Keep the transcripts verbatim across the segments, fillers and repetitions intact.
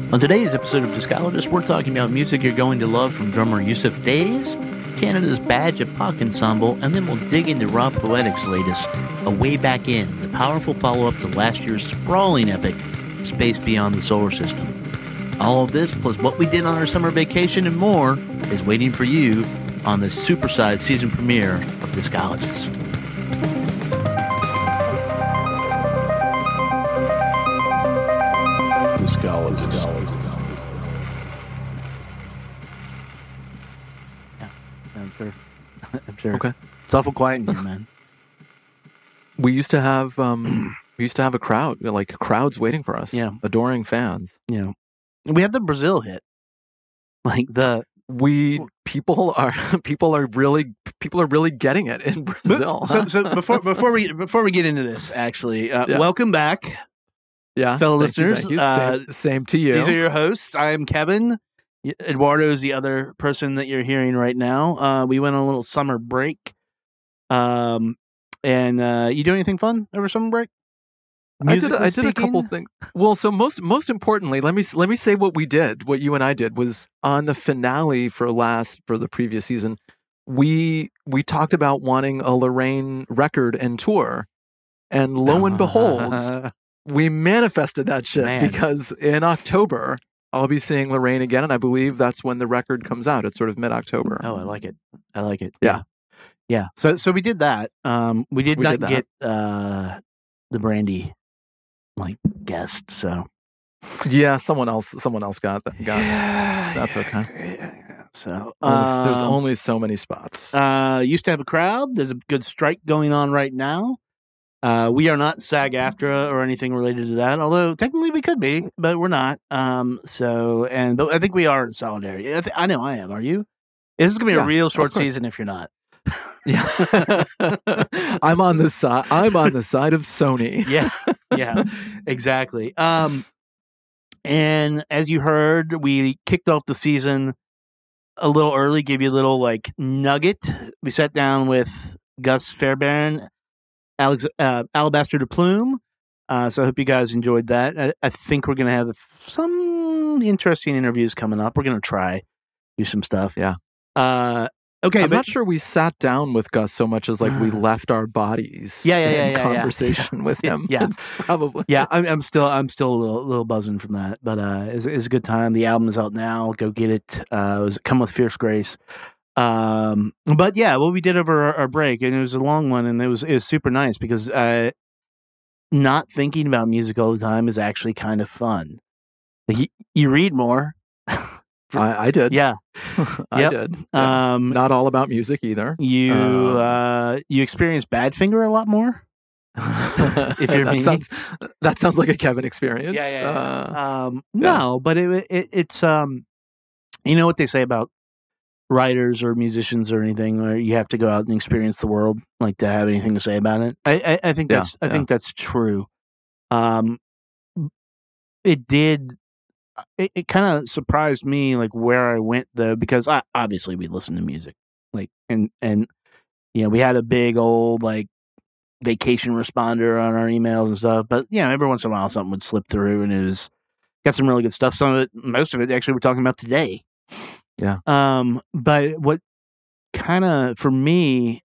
On today's episode of Discologist, we're talking about music you're going to love from drummer Yussef Dayes, Canada's Badge of Pop Ensemble, and then we'll dig into Rob Poetic's latest, A Way Back In, the powerful follow-up to last year's sprawling epic, Space Beyond the Solar System. All of this, plus what we did on our summer vacation and more, is waiting for you on the supersized season premiere of Discologist. Discologist. Yeah, I'm sure. I'm sure. Okay. It's awful quiet in here, man. We used to have um we used to have a crowd, like crowds waiting for us. Yeah. Adoring fans. You know, we had the Brazil hit. Like the We people are people are really people are really getting it in Brazil. So, so before before we before we get into this, actually, uh, Yeah. welcome back, yeah, fellow thank you, listeners. thank you. Uh, Same, same to you. These are your hosts. I am Kevin. Y- Eduardo is the other person that you're hearing right now. Uh, we went on a little summer break. Um, and uh, you do anything fun over summer break? I did. Musically I did a couple speaking? things. Well, so most most importantly, let me let me say what we did. What you and I did was on the finale for last for the previous season. We we talked about wanting a Lorraine record and tour, and lo and behold, we manifested that shit Man. because in October I'll be seeing Lorraine again, and I believe that's when the record comes out. It's sort of mid October. Oh, I like it. I like it. Yeah. Yeah. So so we did that. Um, we did We not did that. get uh the Brandy like guest. So Yeah, someone else someone else got that. Got it. yeah, That's yeah, okay. yeah, yeah. So Only- there's um, only so many spots. uh used to have a crowd. There's a good strike going on right now. Uh, we are not SAG-AFTRA or anything related to that, although technically we could be, but we're not. Um, so and but I think we are in solidarity. I, th- I know I am. Are you? This is gonna be Yeah, a real of short course. season if you're not. Yeah. I'm on the side. I'm on the side of Sony. Yeah, yeah, exactly. Um, and as you heard, we kicked off the season a little early. Gave you a little like nugget. We sat down with Gus Fairbairn, Alex, uh, Alabaster de Plume. Uh, so I hope you guys enjoyed that. I, I think we're gonna have some interesting interviews coming up. We're gonna try do some stuff. Yeah. Uh, okay, I'm but not sure we sat down with Gus so much as like we left our bodies. Yeah, yeah, yeah, in yeah, yeah. conversation with Yeah, him. yeah. It's probably. yeah, I'm, I'm still I'm still a little, little buzzing from that, but uh, it's, it's a good time. The album is out now. Go get it. Uh, it was Come with Fierce Grace. Um, but yeah, what we did over our, our break, and it was a long one, and it was it was super nice because uh, not thinking about music all the time is actually kind of fun. Like, you, you read more. I, I did. Yeah. I Yep. did. Yeah. Um, Not all about music either. you um, uh, you experience Badfinger a lot more. If you're that me. sounds that sounds like a Kevin experience. Yeah, yeah, yeah. Uh, Um, yeah. no, but it, it it's um, you know what they say about writers or musicians or anything, where you have to go out and experience the world, like to have anything to say about it. I I, I think Yeah, that's I yeah. think that's true. Um, it did. It, it kind of surprised me, like where I went though, because I obviously we listen to music, like and and you know we had a big old like vacation responder on our emails and stuff, but you know every once in a while something would slip through, and it was got some really good stuff. Some of it, most of it, actually, we're talking about today. Yeah. Um, but what kind of for me,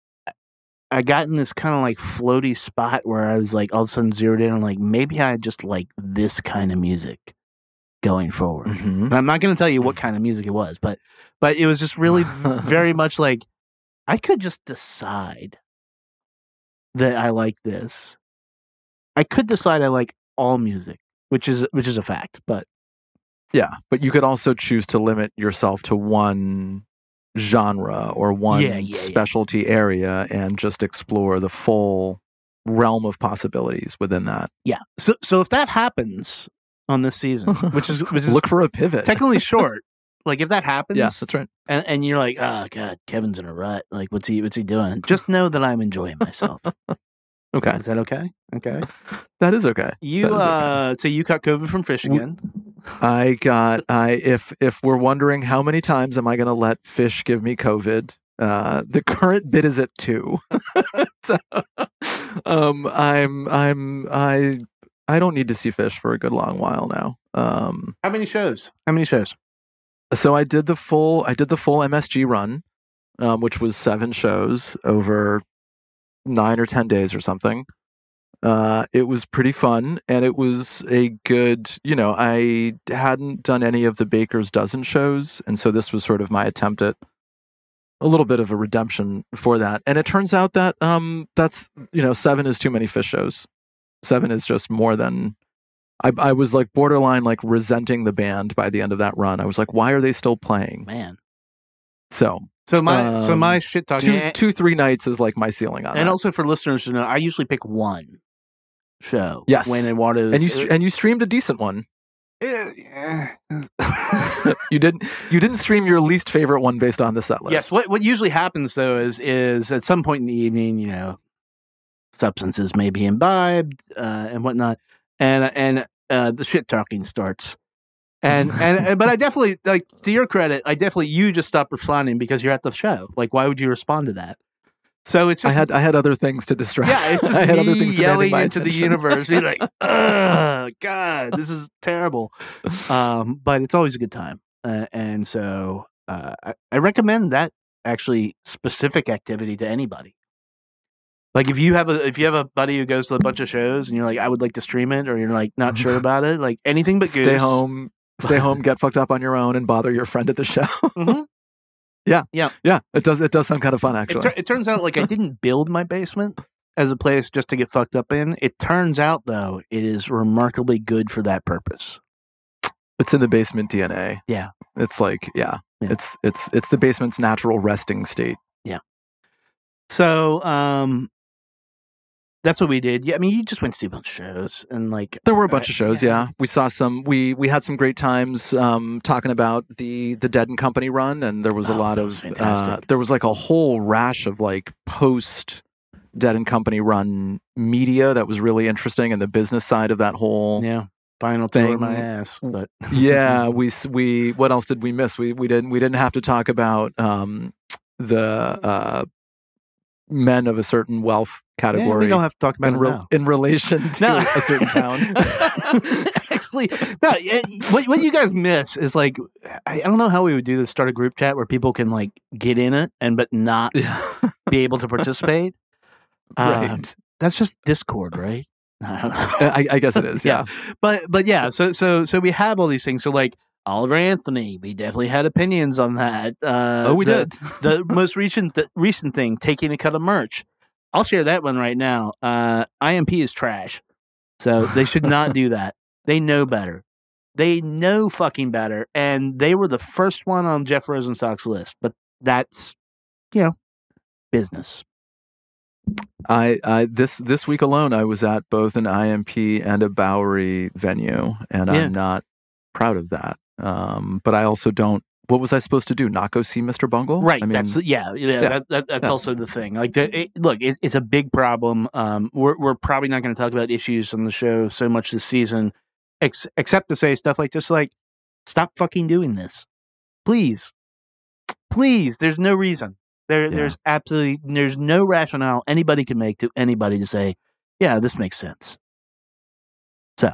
I got in this kind of like floaty spot where I was like all of a sudden zeroed in on like maybe I just like this kind of music going forward. mhm. And I'm not going to tell you what kind of music it was, but but it was just really very much like I could just decide that I like this. I could decide I like all music, which is which is a fact, but Yeah, but you could also choose to limit yourself to one genre or one Yeah, yeah, yeah. specialty area and just explore the full realm of possibilities within that. yeah. So so if that happens on this season, which is which is Look for a pivot. technically short, like if that happens, Yeah, that's right. and, and you're like, oh god, Kevin's in a rut. Like what's he what's he doing? Just know that I'm enjoying myself. Okay, Is that okay? Okay. that is okay. You That is okay. uh so you caught COVID from fish W- again. I got I if if we're wondering how many times am I going to let fish give me COVID, uh, the current bid is at two. So, um, I'm I'm I I don't need to see fish for a good long while now. Um, How many shows? How many shows? so I did the full I did the full M S G run, um, which was seven shows over nine or ten days or something. Uh, it was pretty fun, and it was a good, you know, I hadn't done any of the Baker's Dozen shows, and so this was sort of my attempt at a little bit of a redemption for that. And it turns out that um, that's, you know, seven is too many fish shows. Seven is just more than, I, I was like borderline like resenting the band by the end of that run. I was like, why are they still playing? Man. So So my um, so my shit talking two, and, two, three nights is like my ceiling on and that. also for listeners to know, I usually pick one show. Yes. When I want to, and you and you streamed a decent one. you didn't you didn't stream your least favorite one based on the set list. Yes. What what usually happens though is is at some point in the evening, you know, substances may be imbibed uh, and whatnot, and and uh, the shit talking starts. And, and and but I definitely, like, to your credit, I definitely you just stopped responding because you're at the show. Like, why would you respond to that? So it's just I had I had other things to distract. yeah, it's just I had me other things yelling my into the attention. universe, being like, "Ugh, God, this is terrible." Um, but it's always a good time, uh, and so uh, I, I recommend that actually specific activity to anybody. Like if you have a if you have a buddy who goes to a bunch of shows and you're like, I would like to stream it, or you're like not sure about it, like anything but Stay Goose. home, stay home, get fucked up on your own, and bother your friend at the show. Mm-hmm. Yeah, yeah, yeah. It does. It does sound kind of fun, It, actually. tur- it turns out like I didn't build my basement as a place just to get fucked up in. It turns out though it is remarkably good for that purpose. It's in the basement D N A. Yeah, it's like yeah, yeah. it's it's it's the basement's natural resting state. Yeah. So um, that's what we did. Yeah, I mean, you just went to see a bunch of shows, and like there were a bunch uh, of shows. Yeah. yeah, we saw some. We we had some great times um, talking about the the Dead and Company run, and there was a oh, lot that was of fantastic. uh, there was like a whole rash of like post Dead and Company run media that was really interesting, and the business side of that whole yeah. Final thing. tour of my ass, but yeah, we we what else did we miss? We we didn't we didn't have to talk about um, the uh, men of a certain wealth category. Yeah, we don't have to talk about in, it re- now. in relation to No. a certain town. Actually, no. What what you guys miss is like I, I don't know how we would do this. Start a group chat where people can like get in it and but not be able to participate. Right. Um, that's just Discord, right? I don't know. I, I guess it is. Yeah. yeah, but but yeah. So so so we have all these things. So like Oliver Anthony, we definitely had opinions on that. Uh, oh, we the, did. the most recent the recent thing, taking a cut of merch. I'll share that one right now. Uh, I M P is trash, so they should not do that. They know better. They know fucking better, and they were the first one on Jeff Rosenstock's list. But that's, you know, business. I, I this this week alone, I was at both an I M P and a Bowery venue, and Yeah. I'm not proud of that. Um, but I also don't. What was I supposed to do? Not go see Mister Bungle? Right. I mean, that's yeah. Yeah. yeah, that, that, that's yeah. also the thing. Like, the, it, look, it, it's a big problem. Um, we're we're probably not going to talk about issues on the show so much this season, ex- except to say stuff like just like, stop fucking doing this, please, please. There's no reason. There, Yeah. there's absolutely there's no rationale anybody can make to anybody to say, yeah, this makes sense. So,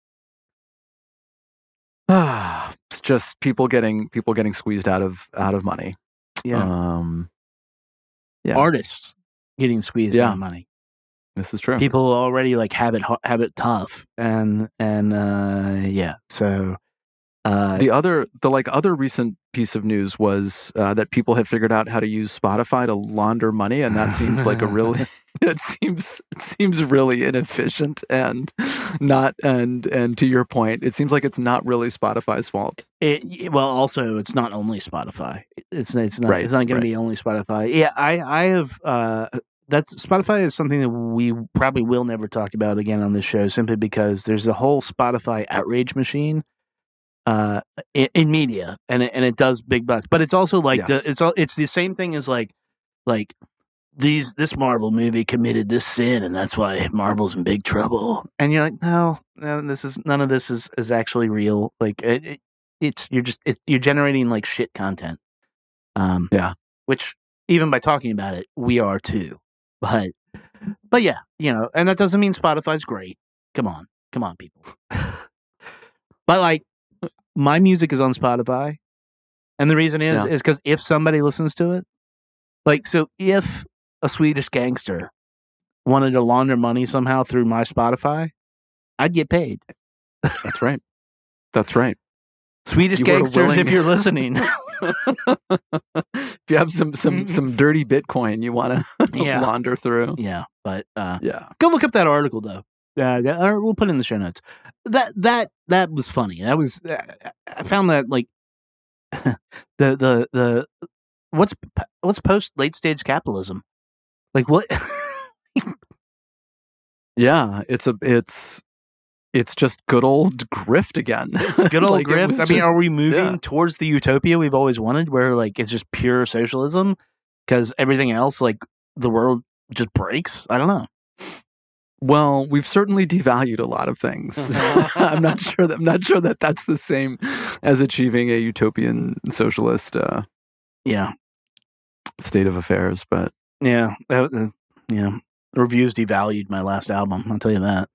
it's just people getting people getting squeezed out of out of money. yeah, Um, yeah. artists getting squeezed Yeah. out of money. This is true. People already like have it hu- have it tough, and and uh, yeah. So uh, The other, the like other recent piece of news was uh, that people had figured out how to use Spotify to launder money, and that seems like a really, it seems it seems really inefficient and not and and to your point, it seems like it's not really Spotify's fault. it, well, also it's not only Spotify. It's it's not Right, it's not going right. to be only Spotify. Yeah, I I have uh, that's Spotify is something that we probably will never talk about again on this show, simply because there's a whole Spotify outrage machine. Uh, in, in media, and it, and it does big bucks, but it's also like Yes. the it's all it's the same thing as like like these this Marvel movie committed this sin, and that's why Marvel's in big trouble. And you're like, no, no, this is none of this is is actually real. Like it, it, it's you're just it, you're generating like shit content. Um, Yeah. which even by talking about it, we are too. But but yeah, you know, and that doesn't mean Spotify's great. Come on. Come on, people. But like, my music is on Spotify, and the reason is Yeah. is because if somebody listens to it, like, so if a Swedish gangster wanted to launder money somehow through my Spotify, I'd get paid. That's right. That's right. Swedish You were gangsters, willing- if you're listening. If you have some some some dirty Bitcoin you want to Yeah. launder through. Yeah, but uh, Yeah. go look up that article though. Uh, yeah, or we'll put it in the show notes. That that that was funny. That was uh, I found that like the the the what's what's post late stage capitalism? Like what? Yeah, it's a it's it's just good old grift again. It's good old Like, it grift. was I mean, just- are we moving yeah. towards the utopia we've always wanted, where like it's just pure socialism because everything else, like the world, just breaks? I don't know. Well, we've certainly devalued a lot of things. I'm not sure that I'm not sure that that's the same as achieving a utopian socialist uh, Yeah, state of affairs, but yeah, that, uh, yeah. Reviews devalued my last album. I'll tell you that.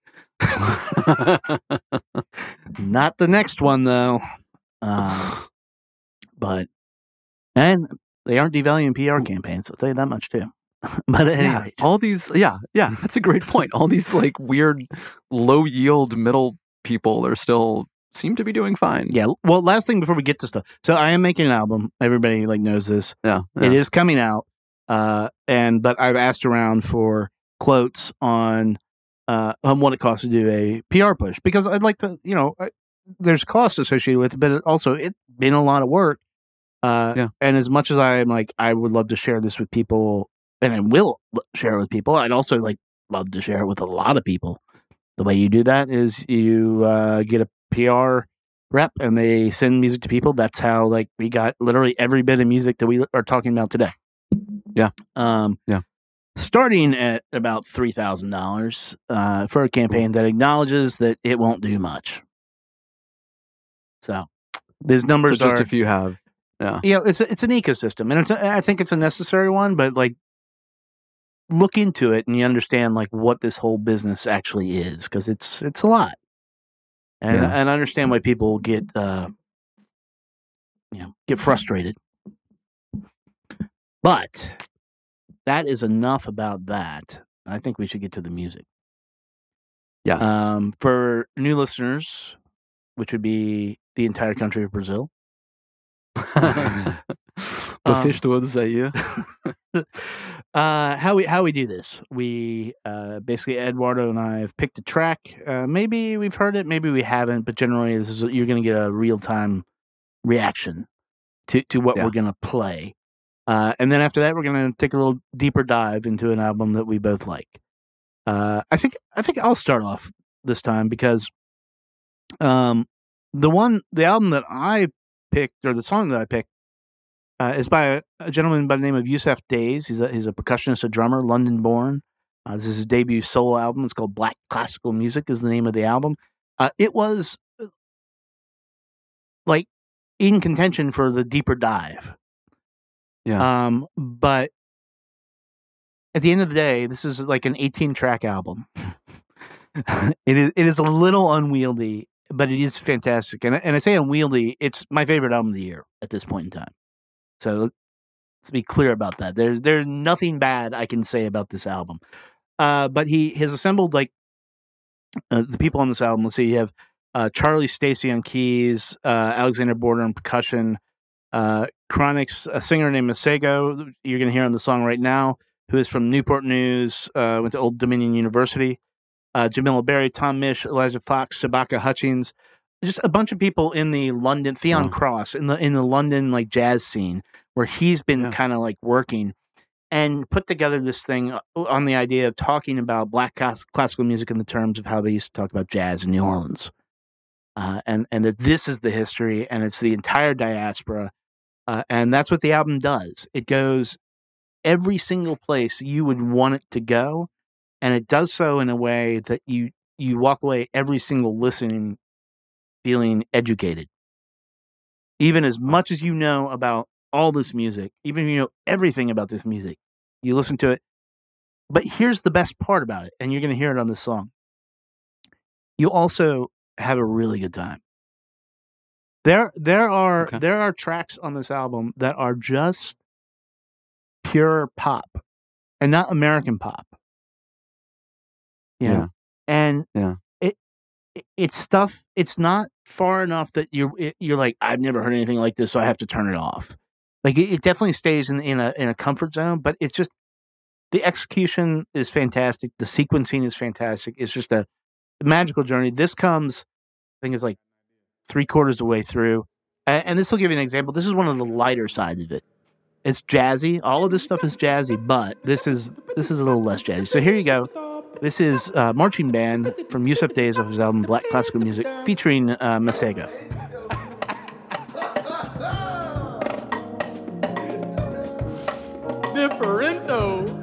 Not the next one though. Uh, but and they aren't devaluing P R campaigns. I'll tell you that much too. But at any yeah, rate, all these yeah, yeah, that's a great point. All these like weird low yield middle people are still seem to be doing fine. yeah. Well, last thing before we get to stuff. So I am making an album. Everybody like knows this. Yeah. yeah. It is coming out. Uh, and but I've asked around for quotes on uh on what it costs to do a P R push, because I'd like to, you know, I, there's costs associated with it, but it also it's been a lot of work. Uh, Yeah. And as much as I'm like, I would love to share this with people, and I will l- share it with people, I'd also like love to share it with a lot of people. The way you do that is you uh, get a P R rep, and they send music to people. That's how like we got literally every bit of music that we are talking about today. Yeah. Um, Yeah. Starting at about three thousand dollars uh, for a campaign that acknowledges that it won't do much. So those numbers So just are if you have yeah. yeah, it's a, it's an ecosystem, and it's a, I think it's a necessary one. But like, look into it, and you understand like what this whole business actually is, because it's it's a lot, and Yeah. and understand why people get uh, you know get frustrated. But that is enough about that. I think we should get to the music. Yes. Um, for new listeners, which would be the entire country of Brazil. Vocês todos aí. uh, how we how we do this? We uh, basically Eduardo and I have picked a track. Uh, maybe we've heard it, maybe we haven't, but generally, this is you're going to get a real time reaction to to what Yeah. we're going to play, uh, and then after that, we're going to take a little deeper dive into an album that we both like. Uh, I think I think I'll start off this time because um, the one the album that I picked, or the song that I picked, uh, is by a, a gentleman by the name of Yusuf Days. He's a he's a percussionist, a drummer, London born. Uh, this is his debut solo album. It's called Black Classical Music is the name of the album. Uh, it was uh, like in contention for the deeper dive. Yeah. Um, but at the end of the day, this is like an eighteen track album. it is it is a little unwieldy, but it is fantastic. And and I say unwieldy, it's my favorite album of the year at this point in time. So let's be clear about that. There's there's nothing bad I can say about this album. Uh, but he has assembled like uh, the people on this album. Let's see, you have uh, Charlie Stacey on keys, uh, Alexander Border on percussion, uh, Chronix, a singer named Masego, you're going to hear on the song right now, who is from Newport News, uh, went to Old Dominion University, uh, Jamila Berry, Tom Misch, Elijah Fox, Sabaka Hutchings, just a bunch of people in the London, Theon Wow. Cross, in the in the London like jazz scene, where he's been Yeah. kind of like working, and put together this thing on the idea of talking about black class- classical music in the terms of how they used to talk about jazz in New Orleans. Uh, and, and that this is the history, and it's the entire diaspora. Uh, and that's what the album does. It goes every single place you would want it to go, and it does so in a way that you you walk away every single listening feeling educated. Even as much as you know about all this music, even if you know everything about this music, you listen to it. But here's the best part about it, and you're going to hear it on this song. you also have a really good time. There, there are Okay. there are tracks on this album that are just pure pop, and not American pop. You know? Yeah. And Yeah. it, it it's stuff. It's not far enough that you're it, you're like, I've never heard anything like this, so I have to turn it off. Like it, it definitely stays in in a in a comfort zone, but it's just the execution is fantastic. The sequencing is fantastic. It's just a magical journey. This comes, I think, it's like three quarters of the way through, and, and this will give you an example. This is one of the lighter sides of it. It's jazzy. All of this stuff is jazzy, but this is this is a little less jazzy. So here you go. This is uh, Marching Band from Yusuf Days of his album Black Classical Music, featuring uh, Masego. Differento.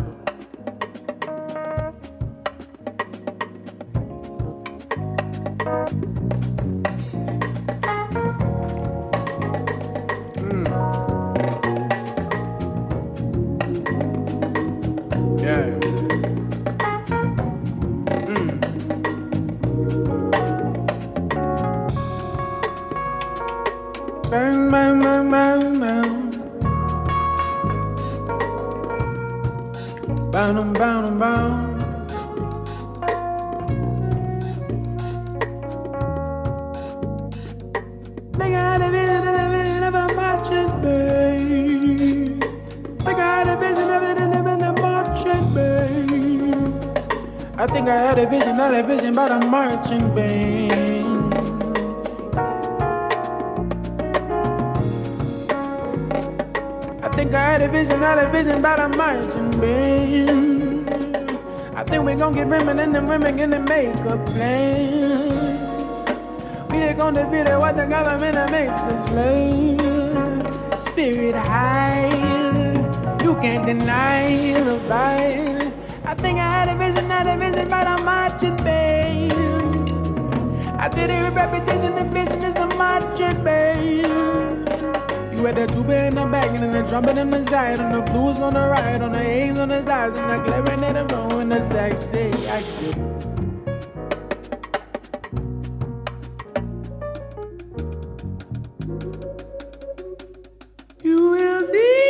Bang, bang, bang, bang, bang. Bound, bound, bound. They got a vision of a vision of a marching band. They got a vision of it in a marching band. I think I had a vision, not a vision, but a marching band. I think I had a vision, not a vision about a marching band. I think we gon' get women and the women gonna make a plan. We ain't gonna be there what the government makes us play. Spirit high, you can't deny the vibe. I think I had a vision, not a vision about a marching band. I did it with repetition, the business of marching band. You had the tuba in the back and then the trumpet on the side, on the blues on the right, on the A's on the sides, and the clarinet and row and the sax say action. You will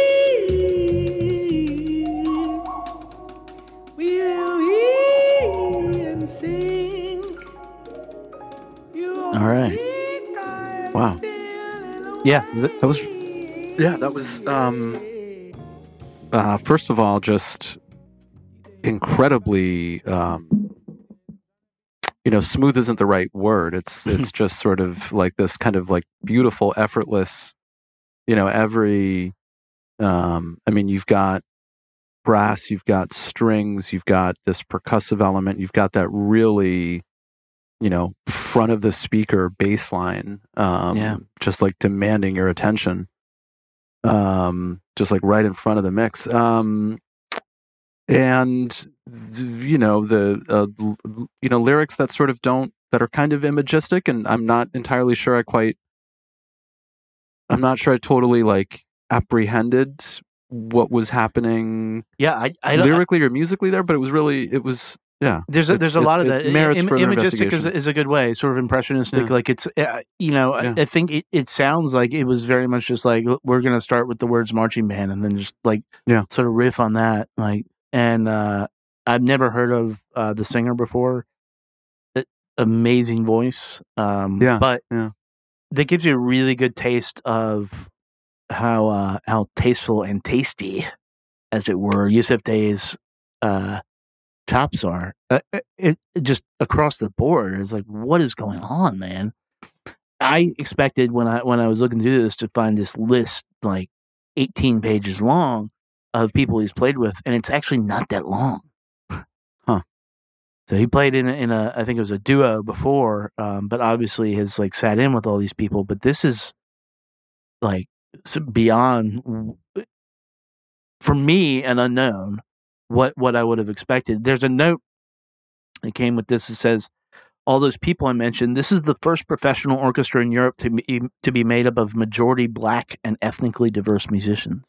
see, we will hear and sing. You All right. Wow. Yeah, that was yeah, that was um uh first of all just incredibly um you know, smooth isn't the right word. It's it's just sort of like this kind of like beautiful, effortless, you know, every um I mean, you've got brass, you've got strings, you've got this percussive element, you've got that really, you know, front of the speaker bass line, um, Yeah. just like demanding your attention, um, just like right in front of the mix. Um, and, th- you know, the, uh, l- you know, lyrics that sort of don't, that are kind of imagistic, and I'm not entirely sure I quite, I'm not sure I totally like apprehended what was happening yeah. I, I don't. lyrically or musically there, but it was really, it was, yeah. There's a, It's- there's a it's- lot of it that. merits Im- further imagistic is, investigation. is a good way, sort of impressionistic. Yeah. Like it's, uh, you know, I- Yeah. I think it, it sounds like it was very much just like, we're going to start with the words marching band and then just like, Yeah. sort of riff on that. Like, and uh, I've never heard of uh, the singer before. It, amazing voice. Um, Yeah, But yeah. that gives you a really good taste of how, uh, how tasteful and tasty, as it were, Yusuf Day's uh, chops are. Uh, it, it just across the board. It's like, what is going on, man? I expected when I when I was looking through this to find this list like eighteen pages long of people he's played with, and it's actually not that long. Huh. So he played in a, in a I think it was a duo before, um, but obviously has like sat in with all these people. But this is like beyond, for me, an unknown. What what I would have expected. There's a note that came with this. It says, all those people I mentioned, this is the first professional orchestra in Europe to be, to be made up of majority black and ethnically diverse musicians.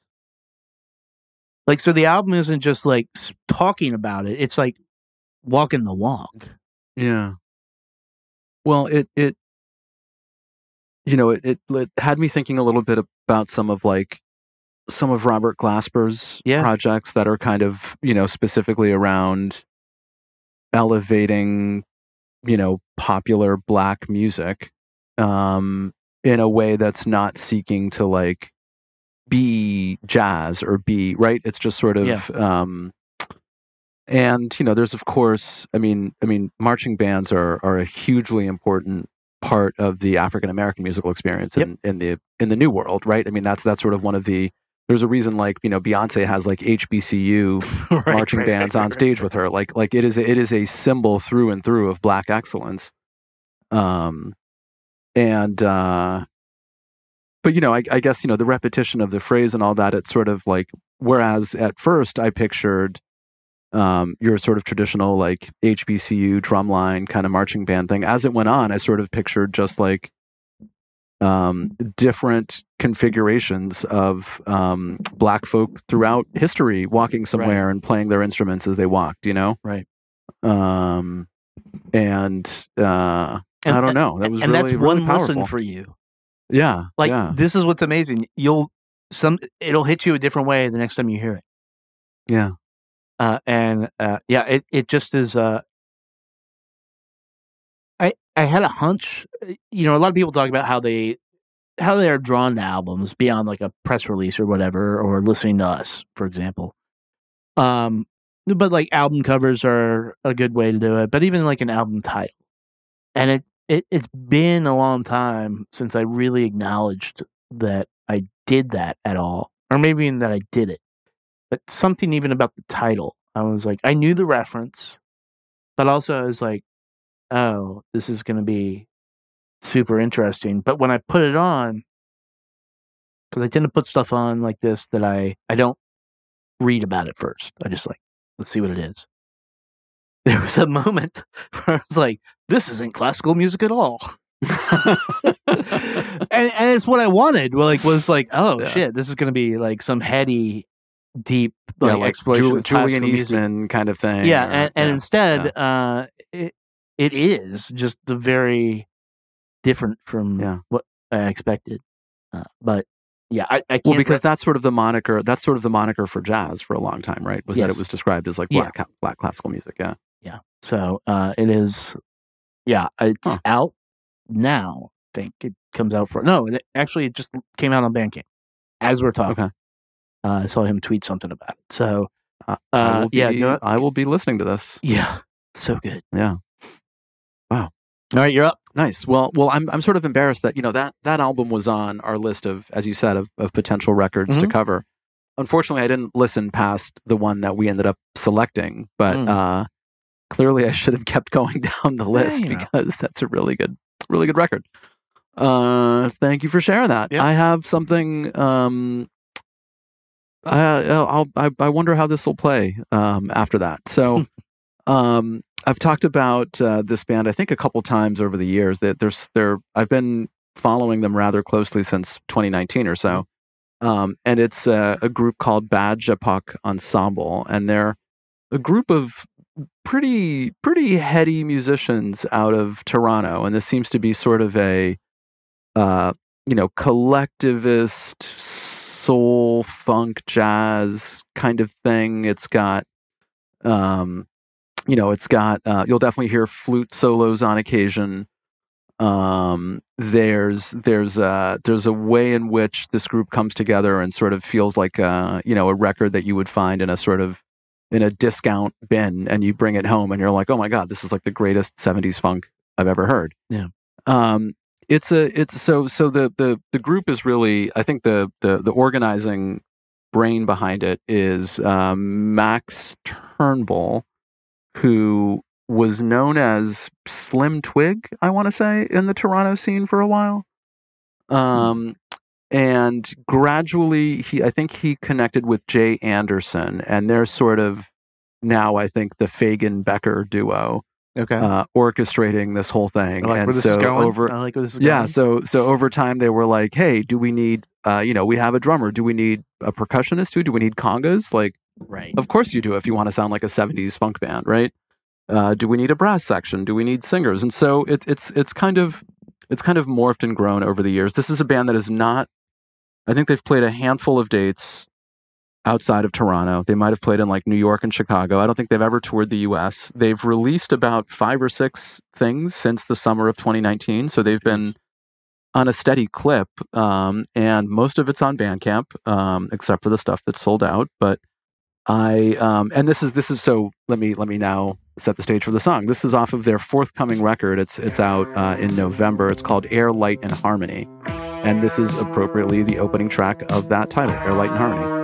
Like, so the album isn't just like talking about it. It's like walking the walk. Yeah. Well, it it you know it, it it had me thinking a little bit about some of like some of Robert Glasper's Yeah. projects that are kind of, you know, specifically around elevating, you know, popular black music um, in a way that's not seeking to like be jazz or be right. It's just sort of, Yeah. um, and you know, there's of course, I mean, I mean, marching bands are are a hugely important part of the African American musical experience in, Yep. in the in the New World, right? I mean, that's that's sort of one of the. There's a reason, like, you know, Beyonce has like H B C U Right, marching right, bands right, on right, stage right. with her. Like, like it is it is a symbol through and through of black excellence. Um, and uh, but you know, I, I guess you know the repetition of the phrase and all that. It's sort of like, whereas at first I pictured um, your sort of traditional like H B C U drumline kind of marching band thing. As it went on, I sort of pictured just like um, different configurations of um, black folk throughout history walking somewhere and playing their instruments as they walked, you know? Right. Um, and, uh, And- I don't know. That was and really, that's really one powerful. lesson for you. Yeah. Like yeah. this is what's amazing. You'll some it'll hit you a different way the next time you hear it. Yeah. Uh, and uh, yeah, it, it just is. Uh, I I had a hunch. You know, a lot of people talk about how they how they are drawn to albums beyond like a press release or whatever, or listening to us, for example. Um, but like album covers are a good way to do it. But even like an album title, and it it it's been a long time since I really acknowledged that I did that at all, or maybe even that I did it. But something even about the title, I was like, I knew the reference, but also I was like, oh, this is going to be super interesting. But when I put it on, because I tend to put stuff on like this that I, I don't read about it first. I just like, let's see what it is. There was a moment where I was like, this isn't classical music at all. and, and it's what I wanted. Well, like, was like, oh, Yeah. shit, this is going to be like some heady, deep like, yeah, like exploration Ju- of classical Julian music. Eastman kind of thing. Yeah, or- and, and yeah, instead, yeah. uh, it, it is just the very different from Yeah. what I expected. Uh, but yeah, I, I can't. Well, because re- that's sort of the moniker. That's sort of the moniker for jazz for a long time, right? Was that Yes. it was described as like Yeah. black black classical music? Yeah. yeah, so uh, it is. Yeah, it's Huh. out now. I think it comes out for no. It actually it just came out on Bandcamp as we're talking. Okay. Uh, I saw him tweet something about it. So Uh, Uh, I will be, yeah, no- I will be listening to this. yeah, so good. Yeah. All right, you're up. Nice. Well, well, I'm I'm sort of embarrassed that you know that that album was on our list of, as you said, of, of potential records to Mhm. cover. Unfortunately, I didn't listen past the one that we ended up selecting, but Mm. uh, clearly I should have kept going down the list you know. because that's a really good, really good record. Uh, thank you for sharing that. Yeah. I have something. Um, I I'll, I I wonder how this will play um, after that. So. um, I've talked about uh, this band, I think, a couple times over the years. That there's, they're, I've been following them rather closely since twenty nineteen or so, um, and it's uh, a group called Bad Japok Ensemble, and they're a group of pretty, pretty heady musicians out of Toronto, and this seems to be sort of a, uh, you know, collectivist soul funk jazz kind of thing. It's got. Um, You know, it's got, uh, you'll definitely hear flute solos on occasion. Um, there's, there's, a, there's a way in which this group comes together and sort of feels like, a, you know, a record that you would find in a sort of, in a discount bin, and you bring it home and you're like, oh my God, this is like the greatest seventies funk I've ever heard. Yeah. Um, it's a, it's so, so the, the, the group is really, I think the, the, the organizing brain behind it is, um, Max Turnbull, who was known as Slim Twig, I want to say, in the Toronto scene for a while. Um, and gradually, he, I think he connected with Jay Anderson, and they're sort of now, I think, the Fagan Becker duo, Okay. uh, orchestrating this whole thing. I like and where this so is going. over, I like where this is yeah, going. so so over time they were like, hey, do we need, uh, you know, we have a drummer. Do we need a percussionist too? Do we need congas? Like, Right. of course you do if you want to sound like a seventies funk band, right? Uh, do we need a brass section? Do we need singers? And so it, it's it's kind of it's kind of morphed and grown over the years. This is a band that is not. I think they've played a handful of dates outside of Toronto. They might have played in like New York and Chicago. I don't think they've ever toured the U S. They've released about five or six things since the summer of twenty nineteen. So they've been on a steady clip, um, and most of it's on Bandcamp, um, except for the stuff that's sold out. But I um, and this is this is so. Let me let me now set the stage for the song. This is off of their forthcoming record. It's it's out uh, in November. It's called Air, Light, and Harmony, and this is appropriately the opening track of that title, Air, Light, and Harmony.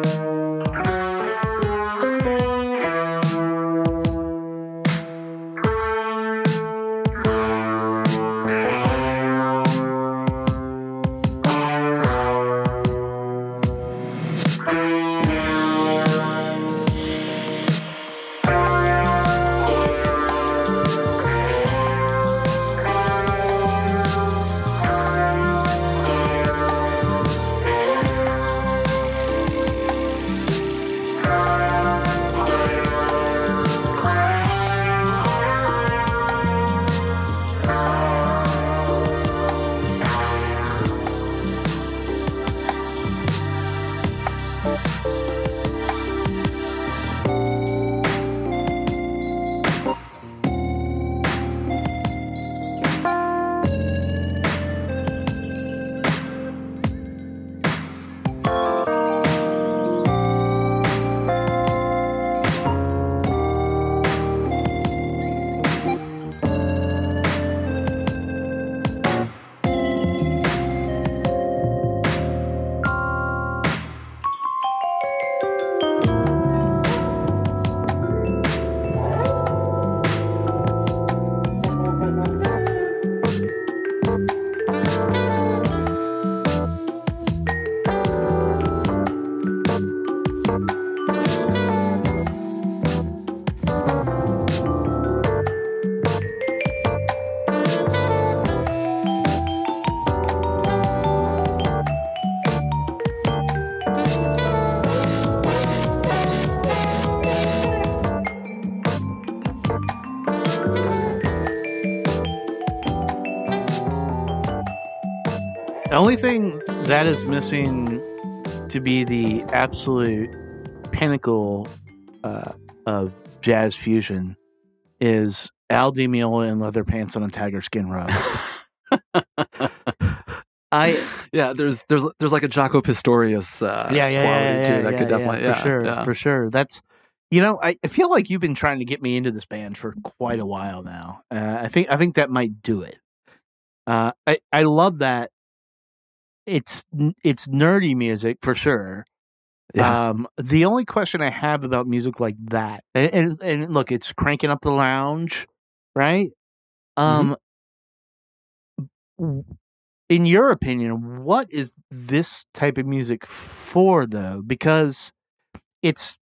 The only thing that is missing to be the absolute pinnacle uh, of jazz fusion is Al Di Meola in leather pants on a tiger skin rug. I yeah, there's there's there's like a Jaco Pastorius uh, yeah, yeah, quality yeah, too. yeah, that yeah, could definitely yeah, yeah, for sure, yeah. for sure. That's you know, I, I feel like you've been trying to get me into this band for quite a while now. Uh, I think I think that might do it. Uh, I I love that. It's it's nerdy music for sure. Yeah. Um, the only question I have about music like that, and, and, and look, it's cranking up the lounge, right? Um, mm-hmm. In your opinion, what is this type of music for, though? Because it's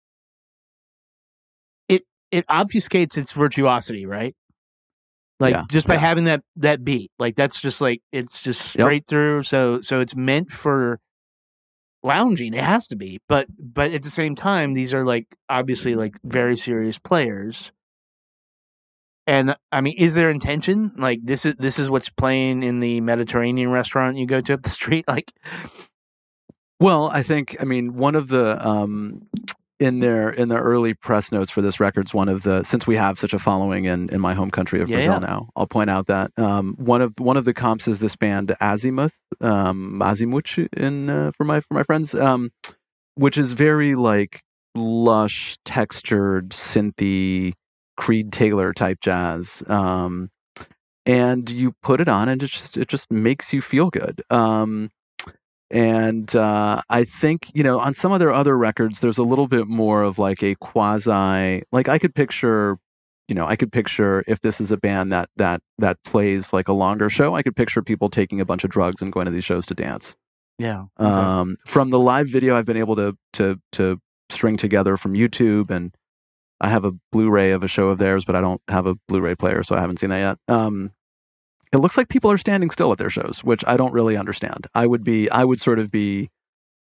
it it obfuscates its virtuosity, right? Like yeah, just by yeah. having that that beat, like that's just like it's just straight yep. through. So so it's meant for lounging. It has to be, but but at the same time, these are like obviously like very serious players. And I mean, is there intention? Like this is this is what's playing in the Mediterranean restaurant you go to up the street. Like, well, I think I mean one of the um, in their in the early press notes for this record's one of the since we have such a following in, in my home country of yeah, Brazil yeah. now, I'll point out that um, one of one of the comps is this band Azimuth, um, Azimuth in uh, for my for my friends, um, which is very like lush, textured, synthy, Creed Taylor type jazz, um, and you put it on and it just it just makes you feel good. Um, and uh, I think you know on some of their other records, there's a little bit more of like a quasi. Like I could picture, you know, I could picture if this is a band that that that plays like a longer show, I could picture people taking a bunch of drugs and going to these shows to dance. Yeah. Okay. Um, from the live video, I've been able to to to string together from YouTube and. I have a Blu-ray of a show of theirs, but I don't have a Blu-ray player, so I haven't seen that yet. Um, it looks like people are standing still at their shows, which I don't really understand. I would be, I would sort of be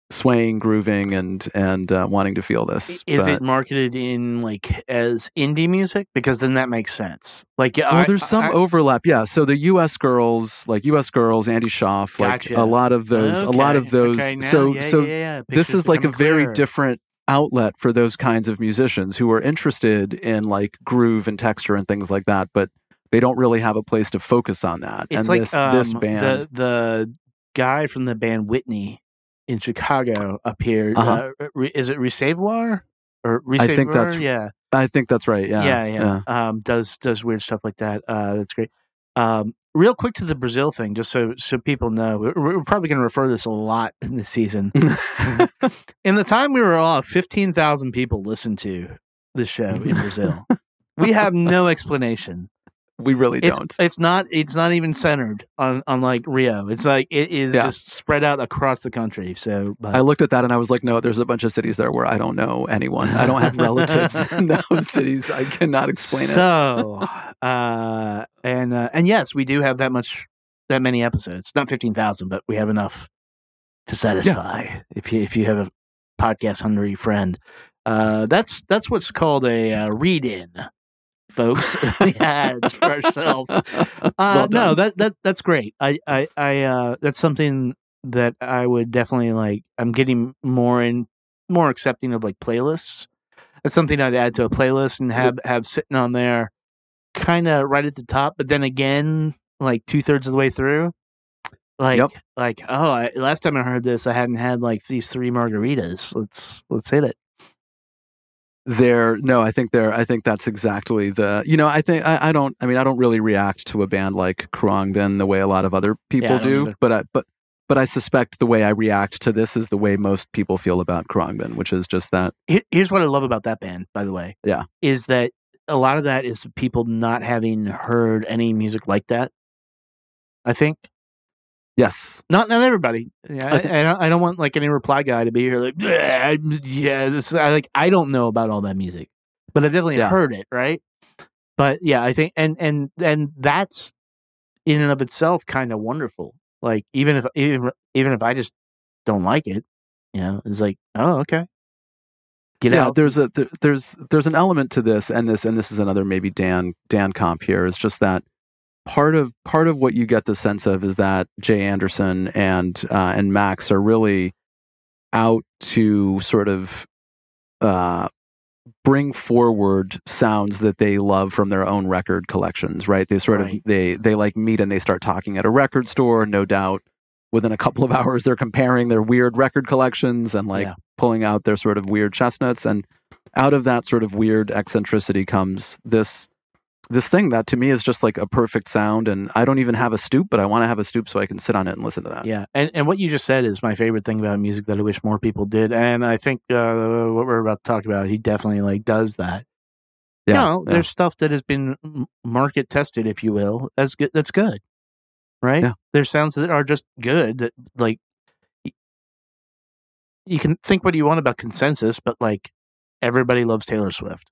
swaying, grooving, and and uh, wanting to feel this. Is but, it marketed in like as indie music? Because then that makes sense. Like, well, I, there's some I, overlap. Yeah. So the U S girls, like U S girls, Andy Schaaf, like Gotcha. a lot of those, okay. a lot of those. Okay, now, so yeah, so yeah, yeah. this Picture's is like a becoming very clearer. different outlet for those kinds of musicians who are interested in like groove and texture and things like that, but they don't really have a place to focus on that. It's and like this um, this band, the the guy from the band Whitney in Chicago appeared. Uh-huh. Uh, re, is it Reservoir or Reservoir? I think that's yeah, I think that's right. Yeah, yeah, yeah. Um, does does weird stuff like that. Uh, that's great. Um, real quick to the Brazil thing, just so so people know, we're, we're probably going to refer to this a lot in this season. In the time we were off, fifteen thousand people listened to this show in Brazil. We have no explanation. We really It's, don't. it's not. It's not even centered on, on like Rio. It's like it is Yeah. just spread out across the country. So, but I looked at that and I was like, no, there's a bunch of cities there where I don't know anyone. I don't have relatives in those cities. I cannot explain it. so, uh, and uh, and yes, we do have that much, that many episodes. Not fifteen thousand, but we have enough to satisfy. If you if you have a podcast hungry friend, uh, that's that's what's called a uh, read in. Folks, yeah, it's for ourselves. Uh, Well no, done. that that that's great. I I, I uh, that's something that I would definitely like. I'm getting more in, more accepting of like playlists. That's something I'd add to a playlist and have have sitting on there, kind of right at the top. But then again, like two thirds of the way through, like Yep. like oh, I, last time I heard this, I hadn't had like these three margaritas. Let's let's hit it. There, no, I think there, I think that's exactly the, you know, I think, I, I don't, I mean, I don't really react to a band like Khruangbin the way a lot of other people Yeah, I don't do, either. but I, but, but I suspect the way I react to this is the way most people feel about Khruangbin, which is just that. Here- Here's what I love about that band, by the way. Yeah. Is that a lot of that is people not having heard any music like that. I think. Yes. Not not everybody. Yeah, I, I think- I, don't, I don't want like any reply guy to be here like, yeah, I'm- yeah this I like I don't know about all that music, but I definitely Yeah. heard it, right? But yeah, I think and and and that's in and of itself kind of wonderful. Like even if even even if I just don't like it, you know, it's like, oh, okay, get yeah, out. there's a there, there's there's an element to this, and this and this is another maybe Dan Dan comp here is just that part of part of what you get the sense of is that Jay Anderson and uh, and Max are really out to sort of uh, bring forward sounds that they love from their own record collections, right? They sort Right. of they they like meet and they start talking at a record store, no doubt. Within a couple of hours, they're comparing their weird record collections and like Yeah. pulling out their sort of weird chestnuts. And out of that sort of weird eccentricity comes this this thing that to me is just like a perfect sound. And I don't even have a stoop, but I want to have a stoop so I can sit on it and listen to that. Yeah, and and what you just said is my favorite thing about music that I wish more people did, and I think uh, what we're about to talk about, he definitely like does that. Yeah, you know, yeah. there's stuff that has been m- market tested, if you will. That's good. That's good, right? Yeah. There's sounds that are just good. That, like y- you can think what you want about consensus, but like everybody loves Taylor Swift,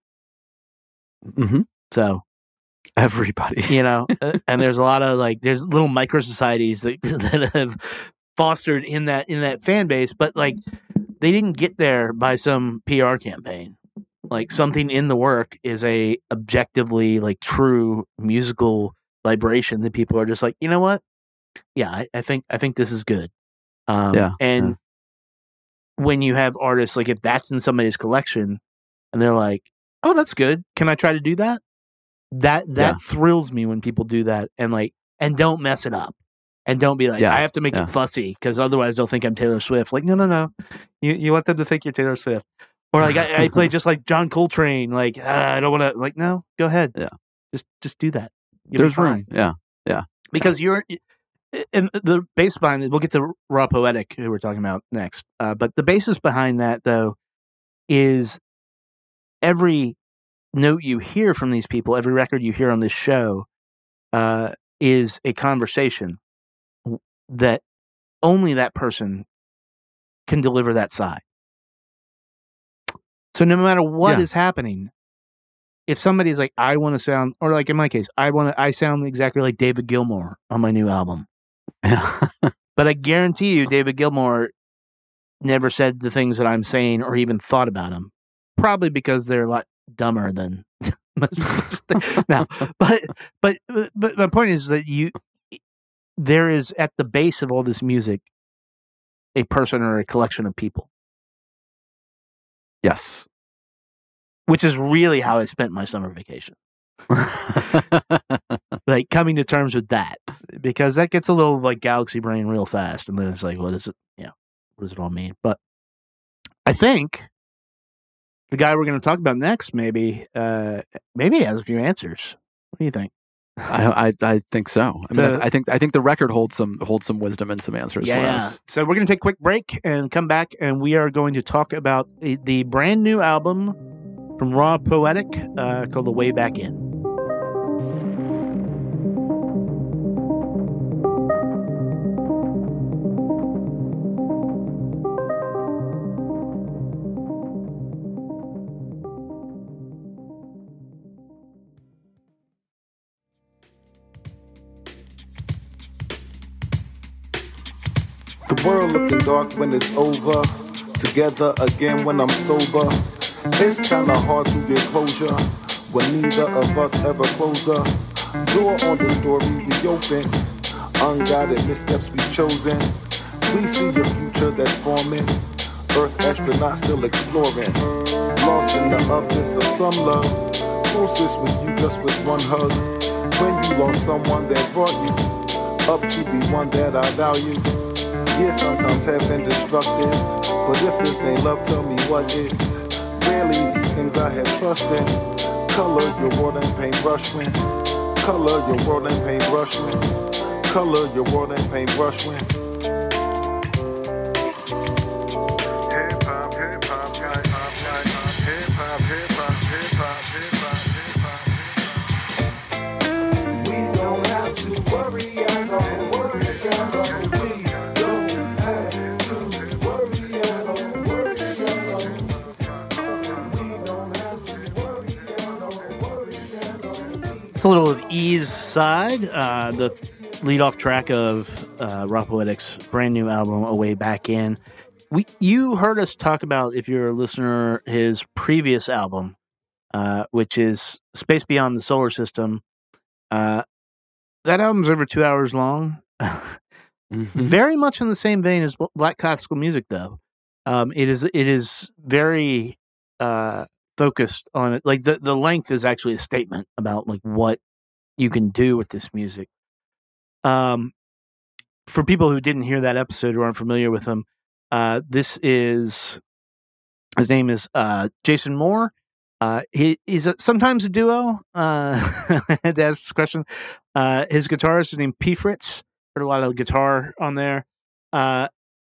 hmm so Everybody. you know, uh, and there's a lot of like there's little micro societies that that have fostered in that in that fan base, but like they didn't get there by some P R campaign. Like something in the work is a objectively like true musical vibration that people are just like, you know what? Yeah, I, I think I think this is good. Um, Yeah, and yeah. when you have artists like if that's in somebody's collection, and they're like, oh, that's good. Can I try to do that? That that Yeah. thrills me when people do that and like and don't mess it up and don't be like Yeah, I have to make yeah. it fussy because otherwise they'll think I'm Taylor Swift. Like no no no, you you want them to think you're Taylor Swift or like I, I play just like John Coltrane. Like uh, I don't want to like no go ahead Yeah. just just do that. You'll be There's fine. room. Yeah. Because you're and the basis behind it. We'll get to Raw Poetic who we're talking about next. Uh, but the basis behind that though is every note you hear from these people, every record you hear on this show, uh, is a conversation w- that only that person can deliver that side. So no matter what Yeah. is happening, if somebody's like, I want to sound, or like in my case, I want to, I sound exactly like David Gilmour on my new album. Yeah. But I guarantee you, David Gilmour never said the things that I'm saying or even thought about them. Probably because they're a lot dumber than most people think. No, but but but my point is that you there is at the base of all this music a person or a collection of people. Yes. Which is really how I spent my summer vacation. Like coming to terms with that, because that gets a little like galaxy brain real fast, and then it's like, what is it? Yeah, what does it all mean? But I think the guy we're going to talk about next, maybe, uh, maybe has a few answers. What do you think? I, I I think so. I mean, So- I, I think I think the record holds some holds some wisdom and some answers Yeah, for yeah. us. So we're going to take a quick break and come back, and we are going to talk about the, the brand new album from Raw Poetic uh, called The Way Back In. The world looking dark when it's over. Together again when I'm sober. It's kinda hard to get closure when neither of us ever closed the door on the story we open. Unguided missteps we've chosen. We see a future that's forming. Earth astronauts still exploring. Lost in the abyss of some love. Closest with you just with one hug. When you lost someone that brought you up to be one that I value. Yeah, sometimes have been destructive, but if this ain't love, tell me what is. Rarely these things I had trust in. Color your world and paintbrush wind. Color your world and paintbrush wind. Color your world and paintbrush wind. Hip hop, hip hop, hip hop, hip hop, hip hop, hip hop, hip hop, hip hop. We don't have to worry, I don't worry, I don't we. It's a little of Ease Side, uh, the lead-off track of uh, Raw Poetic's brand new album, A Way Back In. We, you heard us talk about, if you're a listener, his previous album, uh, which is Space Beyond the Solar System. Uh, that album's over two hours long. Mhm. Very much in the same vein as Black Classical Music, though. Um, it is it is very uh, focused on it. Like the, the length is actually a statement about like what you can do with this music. Um, for people who didn't hear that episode or aren't familiar with him, uh, this is his name is uh, Jason Moore. Uh, he he's a, sometimes a duo. Uh, I had to ask this question. Uh, his guitarist is named P. Fritz. Heard a lot of guitar on there. Uh,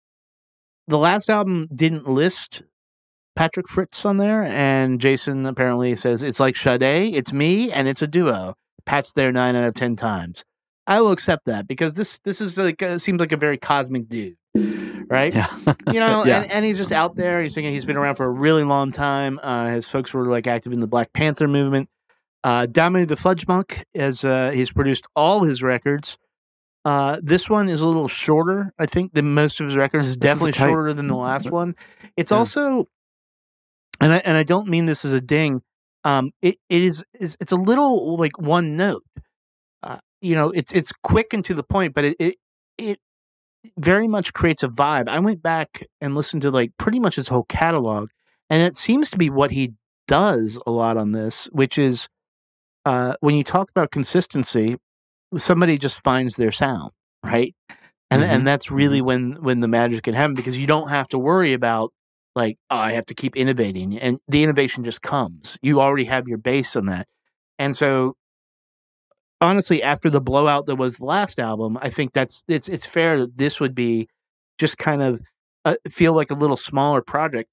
the last album didn't list Patrick Fritz on there, and Jason apparently says it's like Sade, it's me, and it's a duo. Pat's there nine out of ten times. I will accept that because this this is like uh, seems like a very cosmic dude, right? Yeah. You know, Yeah. and, and he's just out there. He's thinking he's been around for a really long time. Uh, his folks were like active in the Black Panther movement. Uh, Dami the Fudge Monk has uh, he's produced all his records. Uh, this one is a little shorter, I think, than most of his records. It's This is definitely tight. shorter than the last one. It's Yeah. also, and I and I don't mean this as a ding. Um, it it is it's, it's a little like one note. Uh, you know, it's it's quick and to the point, but it, it it very much creates a vibe. I went back and listened to like pretty much his whole catalog, and it seems to be what he does a lot on this, which is uh, when you talk about consistency, somebody just finds their sound, right? And Mhm. and that's really when when the magic can happen, because you don't have to worry about like, oh, I have to keep innovating, and the innovation just comes. You already have your base on that. And so honestly, after the blowout that was the last album, I think that's it's it's fair that this would be just kind of uh, feel like a little smaller project.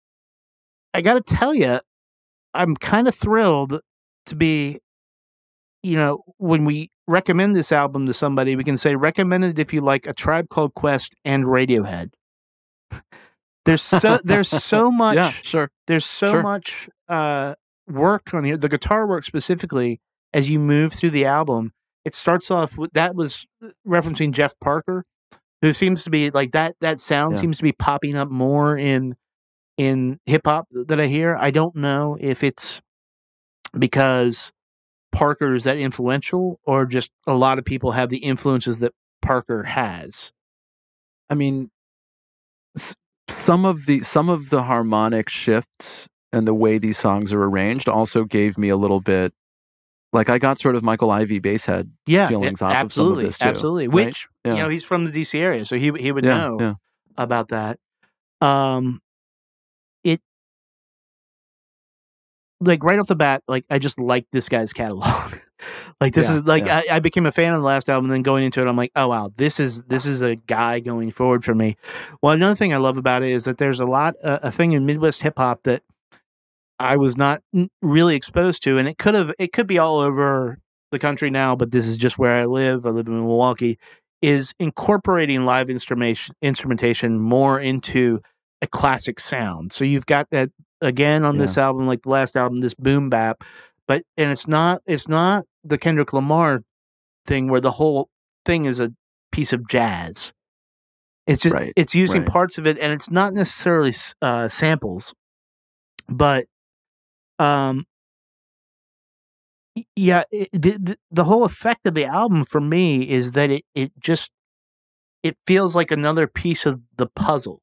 I got to tell you, I'm kind of thrilled to be, you know, when we recommend this album to somebody, we can say recommend it if you like A Tribe Called Quest and Radiohead. There's so there's so much Yeah, sure. there's so Sure. much uh, work on here. The guitar work specifically, as you move through the album, it starts off with that was referencing Jeff Parker. who seems to be like that. That sound Yeah. seems to be popping up more in in hip hop that I hear. I don't know if it's because Parker is that influential, or just a lot of people have the influences that Parker has. I mean, s- some of the some of the harmonic shifts and the way these songs are arranged also gave me a little bit, like I got sort of Michael Ivey Basshead Yeah, feelings yeah, off absolutely, of some of this too. absolutely. right? Which Yeah. you know, he's from the D C area, so he he would Yeah, know yeah. about that. Um, it like right off the bat, like I just like this guy's catalog. Like this Yeah, is like yeah. I, I became a fan of the last album, and then going into it, I'm like, oh wow, this is this is a guy going forward for me. Well, another thing I love about it is that there's a lot uh, a thing in Midwest hip hop that I was not n- really exposed to, and it could have it could be all over the country now, but this is just where I live. I live in Milwaukee. Is incorporating live instrumentation instrumentation more into a classic sound. So you've got that again on Yeah. this album, like the last album, this boom bap, but and it's not it's not the Kendrick Lamar thing where the whole thing is a piece of jazz. It's just Right, it's using right. parts of it, and it's not necessarily uh, samples, but um, y- yeah, it, the, the the whole effect of the album for me is that it it just it feels like another piece of the puzzle.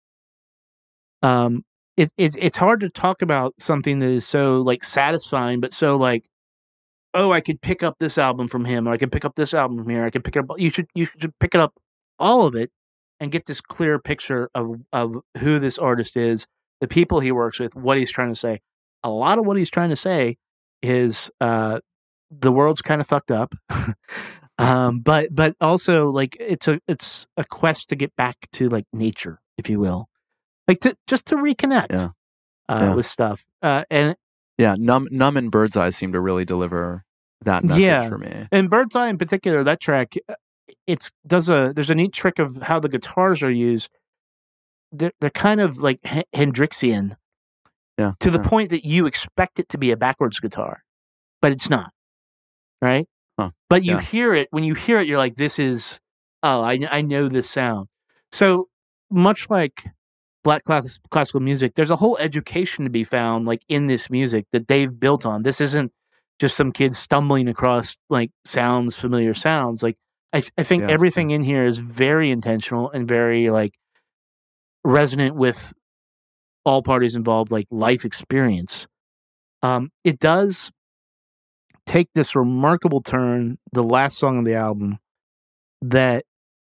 Um, it, it it's hard to talk about something that is so like satisfying, but so like, oh, I could pick up this album from him, or I could pick up this album from here. I could pick it up. You should you should pick it up, all of it, and get this clear picture of of who this artist is, the people he works with, what he's trying to say. A lot of what he's trying to say is uh, the world's kind of fucked up, um, but but also like it's a it's a quest to get back to like nature, if you will, like to just to reconnect Yeah. Uh, Yeah. with stuff, uh, and Yeah, Numb, Numb and Bird's Eye seem to really deliver that message Yeah. for me. And Bird's Eye in particular, that track, uh, it's does a there's a neat trick of how the guitars are used. They're they're kind of like H- Hendrixian Yeah, to the yeah. point that you expect it to be a backwards guitar, but it's not, right? Huh, But you yeah. hear it when you hear it, you're like, this is oh, I I know this sound. So much like Black class, classical music, there's a whole education to be found like in this music that they've built on. This isn't just some kids stumbling across like sounds, familiar sounds. Like I, th- I think Yeah, everything in here is very intentional and very like resonant with all parties involved, like life experience. Um, it does take this remarkable turn, the last song of the album, that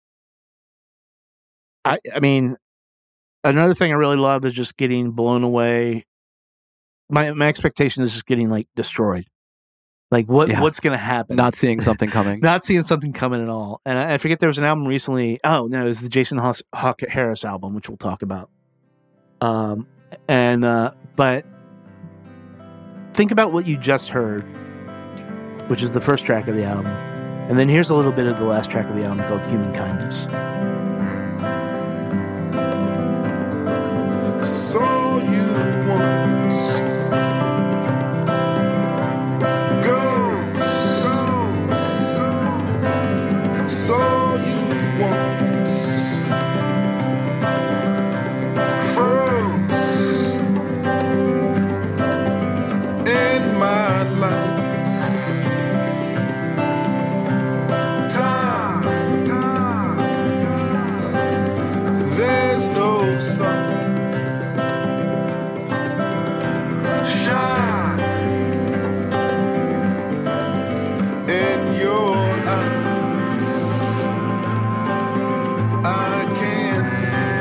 I, I mean, another thing I really love is just getting blown away. My my expectation is just getting like destroyed. Like what Yeah. what's gonna happen? Not seeing something coming. Not seeing something coming at all. And I, I forget there was an album recently. Oh no, it was the Jason Hawk, Hawk Harris album, which we'll talk about. Um, and uh, but think about what you just heard, which is the first track of the album, and then here's a little bit of the last track of the album called Human Kindness. Saw you once. Go, go, saw you once. Froze in my life. Time, time. There's no sun. Shine in your eyes. I can't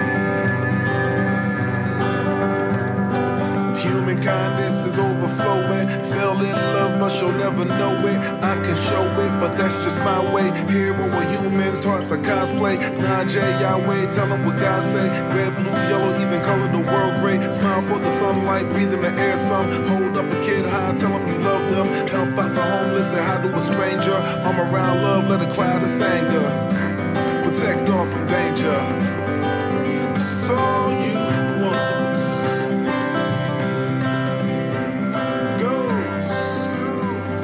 see. Human kindness is overflowing. Fell in love, but you'll never know it. I can show it, but that's just my way. Hero of humans, hearts are cosplay. Najee Yahweh, tell them what God say. Red, blue, yellow, even color the world gray. Smile for the sunlight, breathe in the air some. Hold up a kid high, tell them you love them. Help out the homeless and how to a stranger. Arm around love, let it cloud its anger. Protect all from danger. Saw you once.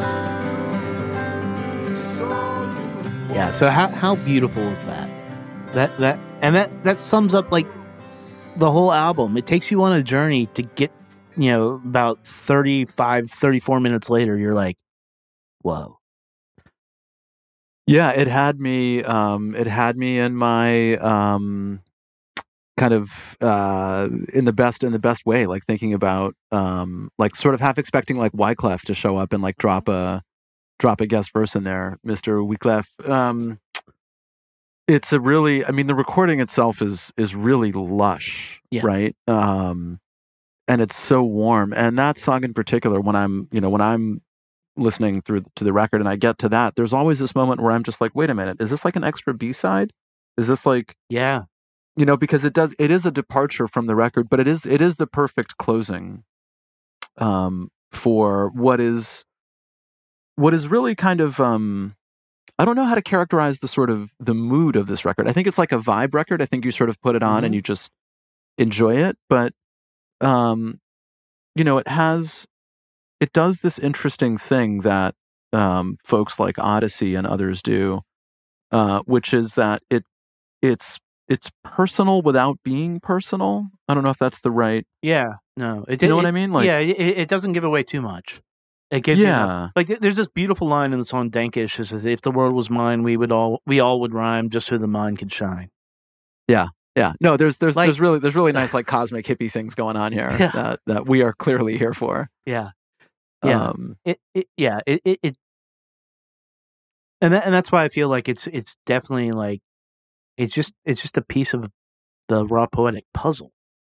Yeah. So how how beautiful is that? that that and that that sums up like the whole album. It takes you on a journey to get, you know, about thirty-five, thirty-four minutes later, you're like, whoa. Yeah, it had me um it had me in my um kind of uh in the best in the best way, like thinking about um like sort of half expecting like Wyclef to show up and like drop a drop a guest verse in there, Mister Wyclef. Um it's a really, I mean, the recording itself is is really lush, Yeah. right? Um and it's so warm. And that song in particular, when I'm, you know, when I'm listening through to the record and I get to that, there's always this moment where I'm just like, wait a minute, is this like an extra B-side? Is this like, Yeah. you know, because it does, it is a departure from the record, but it is, it is the perfect closing um, for what is, what is really kind of, um, I don't know how to characterize the sort of the mood of this record. I think it's like a vibe record. I think you sort of put it on Mhm. and you just enjoy it, but, um, you know, it has, it does this interesting thing that um, folks like Odyssey and others do, uh, which is that it, it's, it's personal without being personal. I don't know if that's the right. Yeah. No. It, You know it, what I mean? Like, yeah, it, it doesn't give away too much. It gives you enough- yeah, like th- there's this beautiful line in the song Dankish. It says, "If the world was mine, we would all we all would rhyme just so the mind could shine." yeah. No, there's there's Like- there's really there's really nice like cosmic hippie things going on here Yeah. that that we are clearly here for. Yeah. Yeah. Um, It, it yeah. It, it it and that, and that's why I feel like it's it's definitely like it's just it's just a piece of the raw poetic puzzle.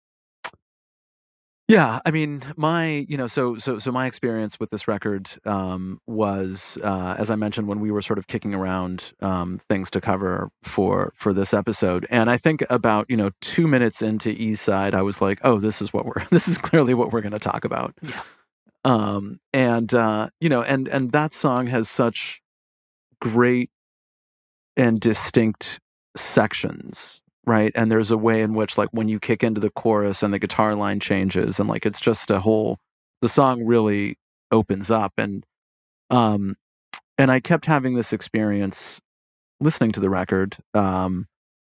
Yeah, I mean, my, you know, so so so my experience with this record um, was, uh, as I mentioned, when we were sort of kicking around um, things to cover for for this episode, and I think about, you know, two minutes into East Side, I was like, oh, this is what we're this is clearly what we're going to talk about. Yeah. Um, and uh, you know, and and that song has such great and distinct sections. Right. And there's a way in which, like, when you kick into the chorus and the guitar line changes and like it's just a whole, the song really opens up. And um and I kept having this experience listening to the record, um,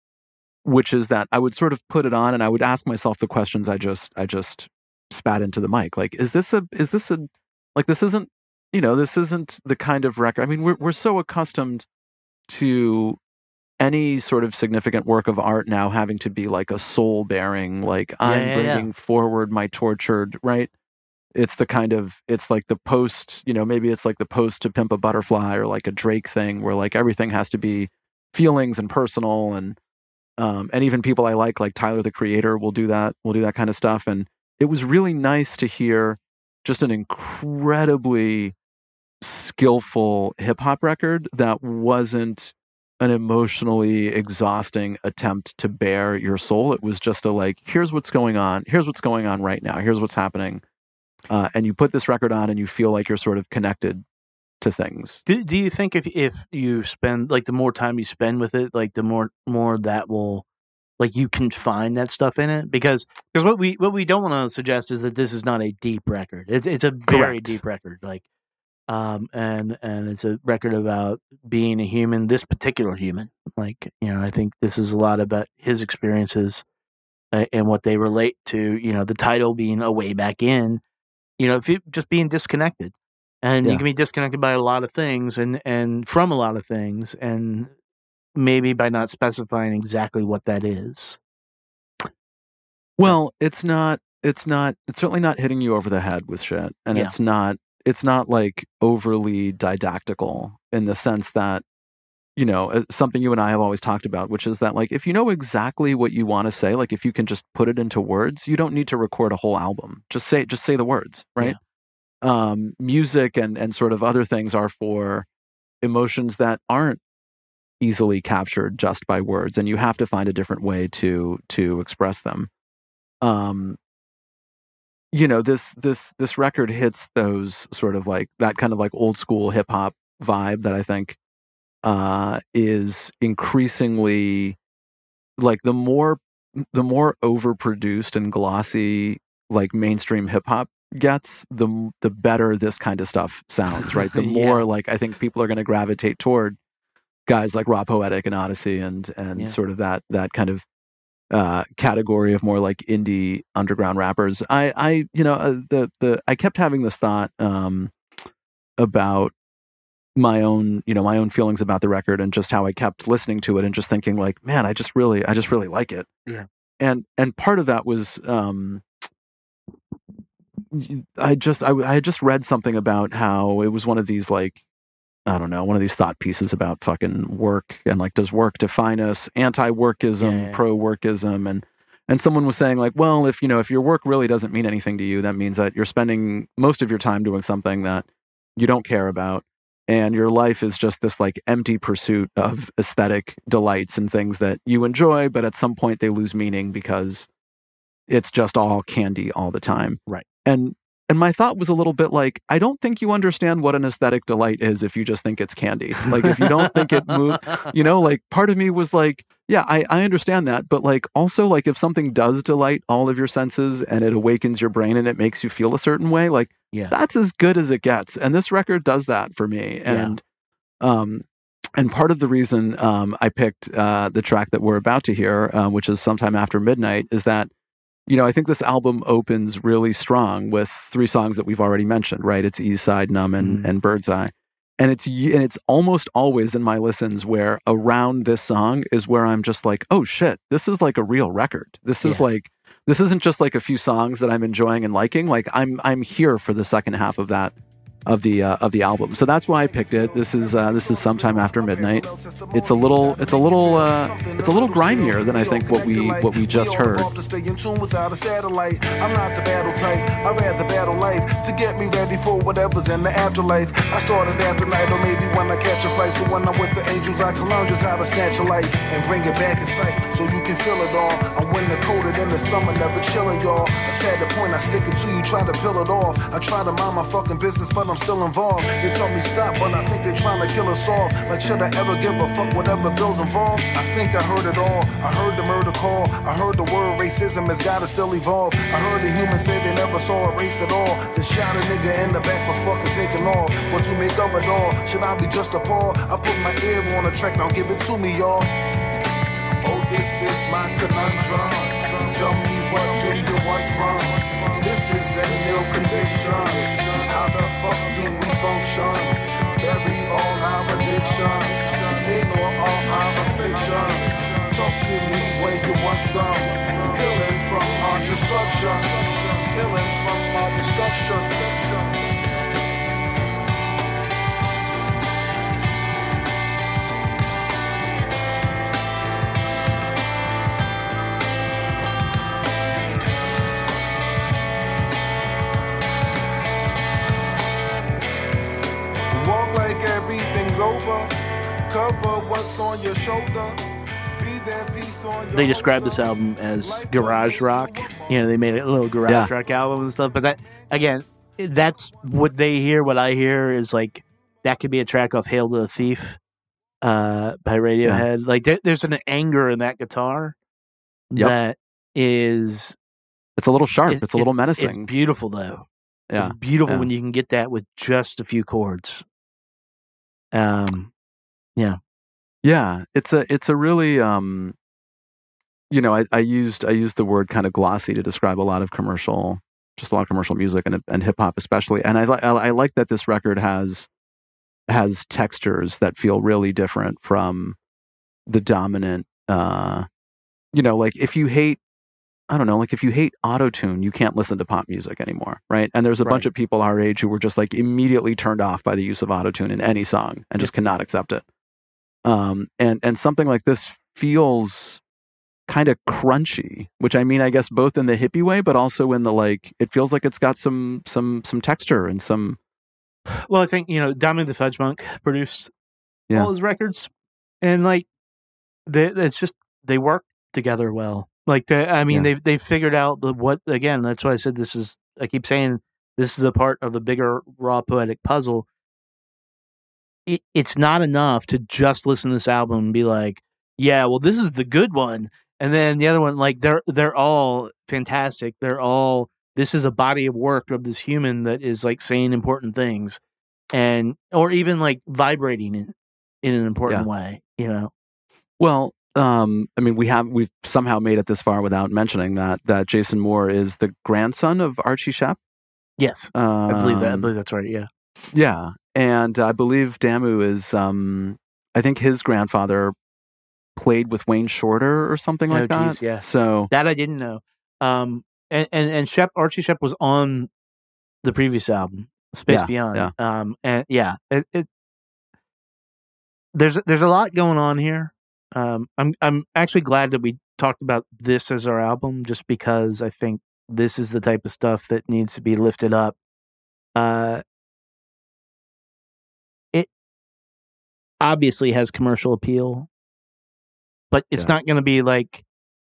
which is that I would sort of put it on and I would ask myself the questions I just I just spat into the mic. Like, is this a is this a like this isn't, you know, this isn't the kind of record. I mean, we're we're so accustomed to any sort of significant work of art now having to be like a soul bearing, like I'm yeah, yeah. bringing forward my tortured, right? It's the kind of, it's like the post, you know, maybe it's like the post to Pimp a Butterfly or like a Drake thing where like everything has to be feelings and personal. And, um, and even people I like, like Tyler, the Creator, will do that, will do that kind of stuff. And it was really nice to hear just an incredibly skillful hip hop record that wasn't an emotionally exhausting attempt to bare your soul. It was just a like, here's what's going on. Here's what's going on right now. Here's what's happening. Uh, and you put this record on and you feel like you're sort of connected to things. Do, do you think if if you spend like the more time you spend with it, like the more more that will like you can find that stuff in it? Because because what we what we don't want to suggest is that this is not a deep record. It's it's a very Correct. deep record. Like um and and it's a record about being a human, this particular human. Like, you know, I think this is a lot about his experiences uh, and what they relate to, you know, the title being A Way Back In, you know, if you just being disconnected. And Yeah. you can be disconnected by a lot of things and, and from a lot of things, and maybe by not specifying exactly what that is. Well, it's not, it's not, it's certainly not hitting you over the head with shit. And Yeah. it's not, it's not like overly didactical in the sense that, you know, uh, something you and I have always talked about, which is that like, if you know exactly what you want to say, like if you can just put it into words, you don't need to record a whole album. Just say, just say the words, right? Um, music and, and sort of other things are for emotions that aren't easily captured just by words. And you have to find a different way to, to express them. Um, you know, this, this, this record hits those sort of like that kind of like old school hip hop vibe that I think, uh, is increasingly like the more, the more overproduced and glossy, like mainstream hip hop gets, the, the better this kind of stuff sounds, right? The Yeah. more like, I think people are going to gravitate toward, guys like Raw Poetic and Odyssey and and Yeah. sort of that that kind of uh, category of more like indie underground rappers. I I you know uh, the the I kept having this thought um, about my own you know my own feelings about the record and just how I kept listening to it and just thinking like, man, I just really I just really like it. Yeah. And and part of that was um, I just I, I had just read something about how it was one of these like I don't know one of these thought pieces about fucking work and like does work define us, anti-workism, Yeah, yeah. pro-workism, and and someone was saying like, well, if you know if your work really doesn't mean anything to you, that means that you're spending most of your time doing something that you don't care about, and your life is just this like empty pursuit of aesthetic delights and things that you enjoy, but at some point they lose meaning because it's just all candy all the time. Right. And and my thought was a little bit like, I don't think you understand what an aesthetic delight is if you just think it's candy. Like if you don't think it moves, you know, like part of me was like, yeah, I, I understand that. But like also like if something does delight all of your senses and it awakens your brain and it makes you feel a certain way, like Yeah. that's as good as it gets. And this record does that for me. And um and part of the reason um I picked uh the track that we're about to hear, uh, which is Sometime After Midnight, is that you know, I think this album opens really strong with three songs that we've already mentioned, right? It's East Side, Numb, and, Mhm. and Birdseye. And it's and it's almost always in my listens where around this song is where I'm just like, oh shit, this is like a real record. This is Yeah. like this isn't just like a few songs that I'm enjoying and liking. Like I'm I'm here for the second half of that of the uh, of the album. So that's why I picked it. This is uh, this is Sometime After Midnight. It's a little it's a little uh, it's a little grimier than I think what we what we just heard. To stay in tune without a satellite. I'm not the battle type. I rather battle life to get me ready for whatever's in the afterlife. I started after night, or maybe when I catch a flight. So when I'm with the angels, I can learn just how to snatch a life and bring it back in sight, so you can feel it all. I'm winter coated in the summer, never chilling, y'all. I tad the point, I stick it to you, try to peel it off. I try to mind my fucking business, but I'm still involved. They told me stop, but I think they're trying to kill us off. Like, should I ever give a fuck whatever bills involved? I think I heard it all. I heard the murder call. I heard the word racism has gotta still evolve. I heard the humans say they never saw a race at all. Then shot a nigga in the back for fucking taking off. What to make of it all? Should I be just appalled? I put my ear on the track, now give it to me, y'all. Oh, this is my conundrum. Tell me, what do you want from? This is a new condition. How the fuck do we function? Bury all our addictions. Ignore all our afflictions. Talk to me when you want some. Healing from our destruction. Healing from our destruction. Walk like everything's over. Cover what's on your shoulder. Be that piece on your They described this holster. album as garage rock. You know, they made a little garage Yeah. rock album and stuff. But that, again, that's what they hear. What I hear is like that could be a track off "Hail to the Thief" uh, by Radiohead. Like there, there's an anger in that guitar Yep. that is It's a little sharp. it- it's a little It's menacing. beautiful though. Yeah. It's beautiful yeah. when you can get that with just a few chords. Um, Yeah, it's a it's a really um, you know I, I used I used the word kind of glossy to describe a lot of commercial, just a lot of commercial music and and hip hop especially. And I li- I, I like that this record has has textures that feel really different from the dominant. Uh, you know, like if you hate, I don't know, like if you hate autotune, you can't listen to pop music anymore, right? And there's a bunch Right. of people our age who were just like immediately turned off by the use of autotune in any song and just cannot accept it. Um, and and something like this feels kind of crunchy, which I mean, I guess both in the hippie way, but also in the like, it feels like it's got some some some texture and some. well, I think you know Dominic the Fudge Monk produced Yeah. all his records, and like they, it's just they work together well. Like they, I mean, Yeah. they've they've figured out the what again. That's why I said this is. I keep saying this is a part of the bigger Raw Poetic puzzle. It, it's not enough to just listen to this album and be like, yeah, well, this is the good one, and then the other one, like they're they're all fantastic. They're all this is a body of work of this human that is like saying important things, and or even like vibrating in in an important Yeah. way. You know. Well, um, I mean, we have we've somehow made it this far without mentioning that that Jason Moore is the grandson of Archie Shepp. Yes, Um, I believe that. I believe that's right. Yeah. Yeah, and I believe Damu is. Um, I think his grandfather played with Wayne Shorter or something like oh, that. geez, yeah. So that I didn't know. Um, and and and Shepp, Archie Shepp was on the previous album, Space Yeah, Beyond. yeah. Um, and yeah, it, it there's there's a lot going on here. Um, I'm I'm actually glad that we talked about this as our album, just because I think this is the type of stuff that needs to be lifted up. Uh, it obviously has commercial appeal, but it's Yeah. not going to be like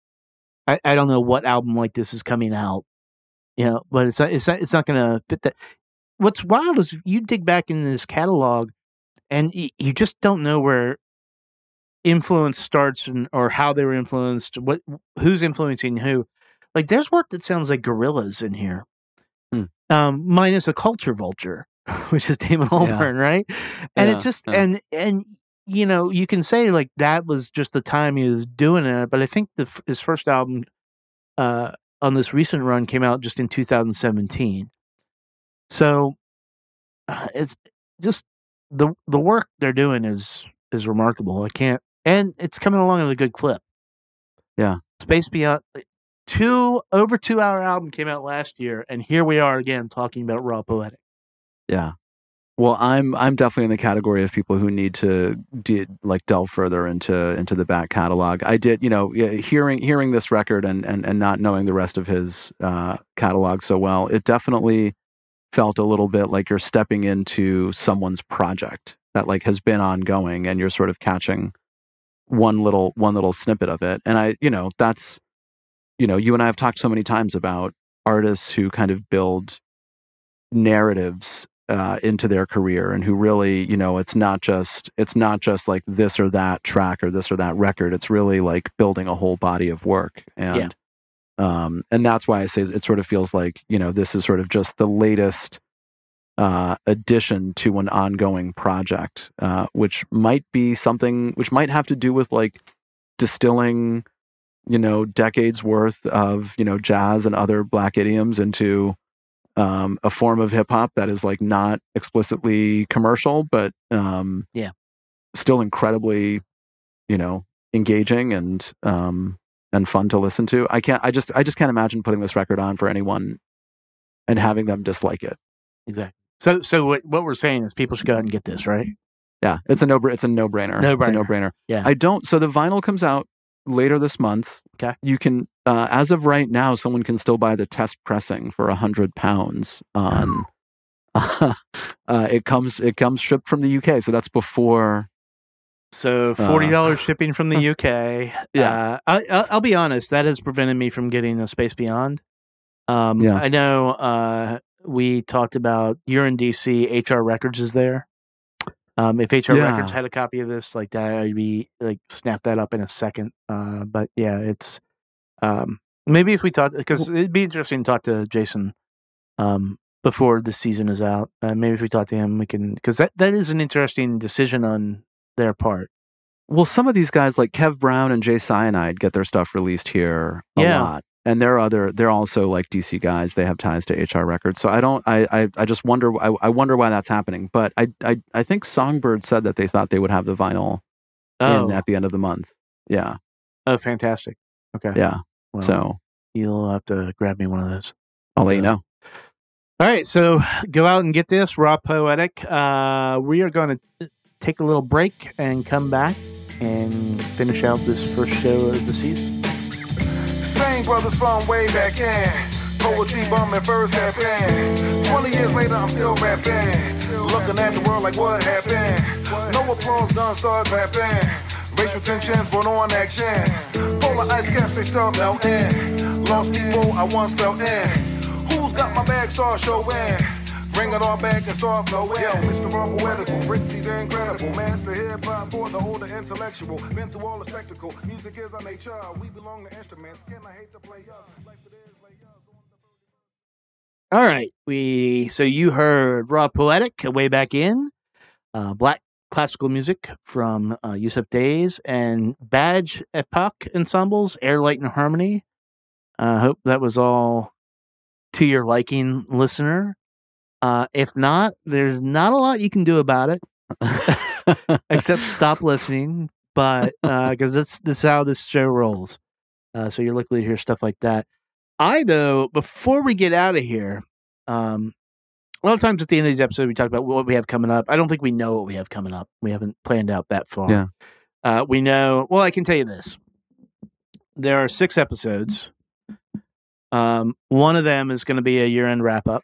I, I don't know what album like this is coming out, you know, but it's not, it's not, it's not going to fit that. What's wild is you dig back in this catalog, and y- you just don't know where influence starts and or how they were influenced, what who's influencing who. Like there's work that sounds like Gorillaz in here, Hmm. um, minus a culture vulture, which is Damon Albarn, right? And Yeah, it just yeah. and and you know you can say like that was just the time he was doing it, but I think the f- his first album uh, on this recent run came out just in two thousand seventeen. So uh, it's just the the work they're doing is is remarkable. I can't, and it's coming along at a good clip. Yeah. Space Beyond, two over two hour album came out last year, and here we are again talking about Raw Poetic. Yeah. Well, I'm I'm definitely in the category of people who need to de- like delve further into into the back catalog. I did, you know, yeah, hearing hearing this record and and and not knowing the rest of his uh, catalog so well, it definitely felt a little bit like you're stepping into someone's project that like has been ongoing, and you're sort of catching one little one little snippet of it. And I, you know, that's, you know, you and I have talked so many times about artists who kind of build narratives uh, into their career, and who really, you know, it's not just it's not just like this or that track or this or that record. It's really like building a whole body of work. And um, and that's why I say it sort of feels like, you know, this is sort of just the latest uh, addition to an ongoing project, uh, which might be something which might have to do with like distilling, you know, decades worth of, you know, jazz and other black idioms into um, a form of hip hop that is like not explicitly commercial, but um, Yeah. still incredibly, you know, engaging and um, and fun to listen to. I can't. I just. I just can't imagine putting this record on for anyone and having them dislike it. Exactly. So, so what, what we're saying is people should go ahead and get this, right? Yeah, it's a no. It's a no brainer. No-brainer. It's a no brainer. Yeah. I don't. So the vinyl comes out later this month. Okay. You can, uh, as of right now, someone can still buy the test pressing for a hundred pounds. On. Uh, it comes. It comes shipped from the U K. So that's before. So forty dollars Uh, shipping from the U K. Yeah. uh, I, I'll, I'll be honest. That has prevented me from getting a Space Beyond. Um, Yeah. I know uh, we talked about you're in D C. H R Records is there. Um, if H R Yeah. Records had a copy of this, like that, I'd be like snap that up in a second. Uh, but yeah, it's um, maybe if we talk, because it'd be interesting to talk to Jason um, before the season is out. Uh, maybe if we talk to him, we can, because that, that is an interesting decision on their part. Well, some of these guys like Kev Brown and Jay Cyanide get their stuff released here a Yeah. lot. And they're other, they're also like D C guys. They have ties to H R Records. So I don't, I, I, I just wonder, I, I wonder why that's happening. But I, I, I think Songbird said that they thought they would have the vinyl Oh, in at the end of the month. Yeah, oh, fantastic. Okay. yeah. Well, So you'll have to grab me one of those. I'll let you Yeah. know. All right, so go out and get this Raw Poetic. Uh, we are going to take a little break and come back and finish out this first show of the season. Same brothers from way back in. Poetry bumming first happened. Twenty years later, I'm still rapping. Looking at the world like what happened. No applause, guns start clapping. Racial tensions brought on action. Polar ice caps, they start melting. Lost people I once felt in. Who's got my bag, start showing. Bring it all back and start flowing. Yo, Mister Raw Poetical, Fritzy's incredible. Master hip hop for the older intellectual. Been through all the spectacle. Music is our nature. We belong to instruments. Can I hate to play us? Life it is like us. All right, we so you heard Raw Poetic way back in uh, Black classical music from uh, Yusuf Days and Badge Epoch Ensembles, Air, Light, and Harmony. I uh, hope that was all to your liking, listener. Uh, if not, there's not a lot you can do about it except stop listening. But because uh, this, this is how this show rolls. Uh, so you're likely to hear stuff like that. I, though, before we get out of here, um, a lot of times at the end of these episodes, we talk about what we have coming up. I don't think we know what we have coming up. We haven't planned out that far. Yeah. Uh, we know, well, I can tell you this. There are six episodes. Um, one of them is going to be a year-end wrap-up.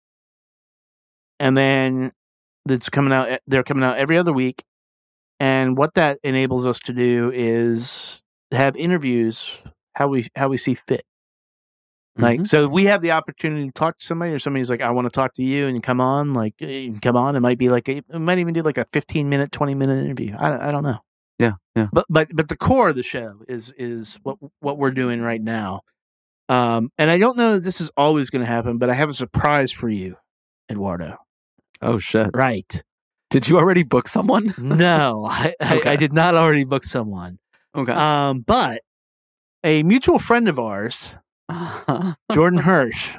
And then that's coming out, they're coming out every other week. And what that enables us to do is have interviews how we how we see fit. Like, mm-hmm. So if we have the opportunity to talk to somebody, or somebody's like, I want to talk to you, and you come on, like, you can come on. It might be like, a, it might even do like a fifteen minute, twenty minute interview. I, I don't know. Yeah, yeah. But but but the core of the show is is what what we're doing right now. Um, and I don't know that this is always going to happen, but I have a surprise for you, Eduardo. Oh shit! Right? Did you already book someone? No, I, okay. I I did not already book someone. Okay. Um, but a mutual friend of ours. Jordan Hirsch.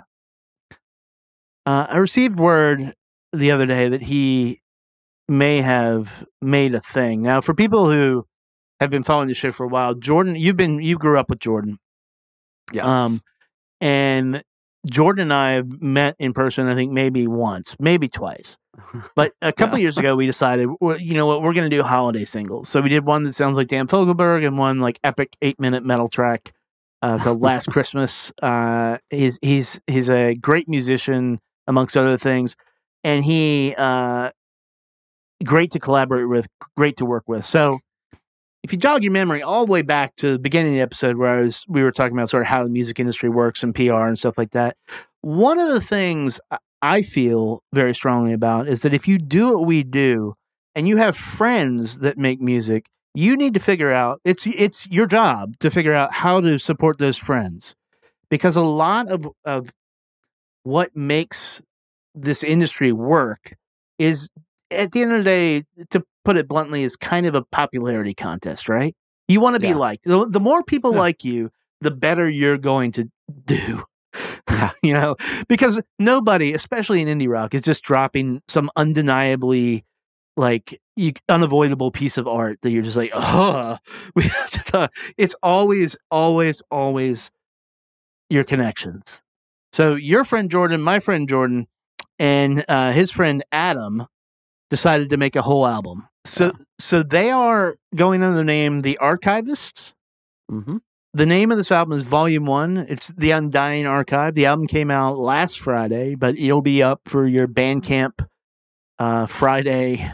Uh, I received word the other day that he may have made a thing. Now, for people who have been following the show for a while, Jordan, you've been you grew up with Jordan. Yes. Um, and Jordan and I have met in person, I think maybe once, maybe twice. But a couple yeah. years ago, we decided, well, you know what, we're going to do holiday singles. So we did one that sounds like Dan Fogelberg and one like epic eight minute metal track. Uh, called Last Christmas. Uh, he's he's he's a great musician, amongst other things, and he uh, great to collaborate with, great to work with. So, if you jog your memory all the way back to the beginning of the episode, where I was, we were talking about sort of how the music industry works and P R and stuff like that. One of the things I feel very strongly about is that if you do what we do, and you have friends that make music, you need to figure out, it's it's your job to figure out how to support those friends. Because a lot of, of what makes this industry work is, at the end of the day, to put it bluntly, is kind of a popularity contest, right? You want to be yeah. liked. The, the more people yeah. like you, the better you're going to do. You know, because nobody, especially in indie rock, is just dropping some undeniably like you, unavoidable piece of art that you're just like, oh, we have to talk. It's always, always, always your connections. So your friend Jordan, my friend Jordan, and uh, his friend Adam decided to make a whole album. So, yeah. so they are going under the name The Archivists. Mm-hmm. The name of this album is Volume One. It's The Undying Archive. The album came out last Friday, but it'll be up for your Bandcamp uh, Friday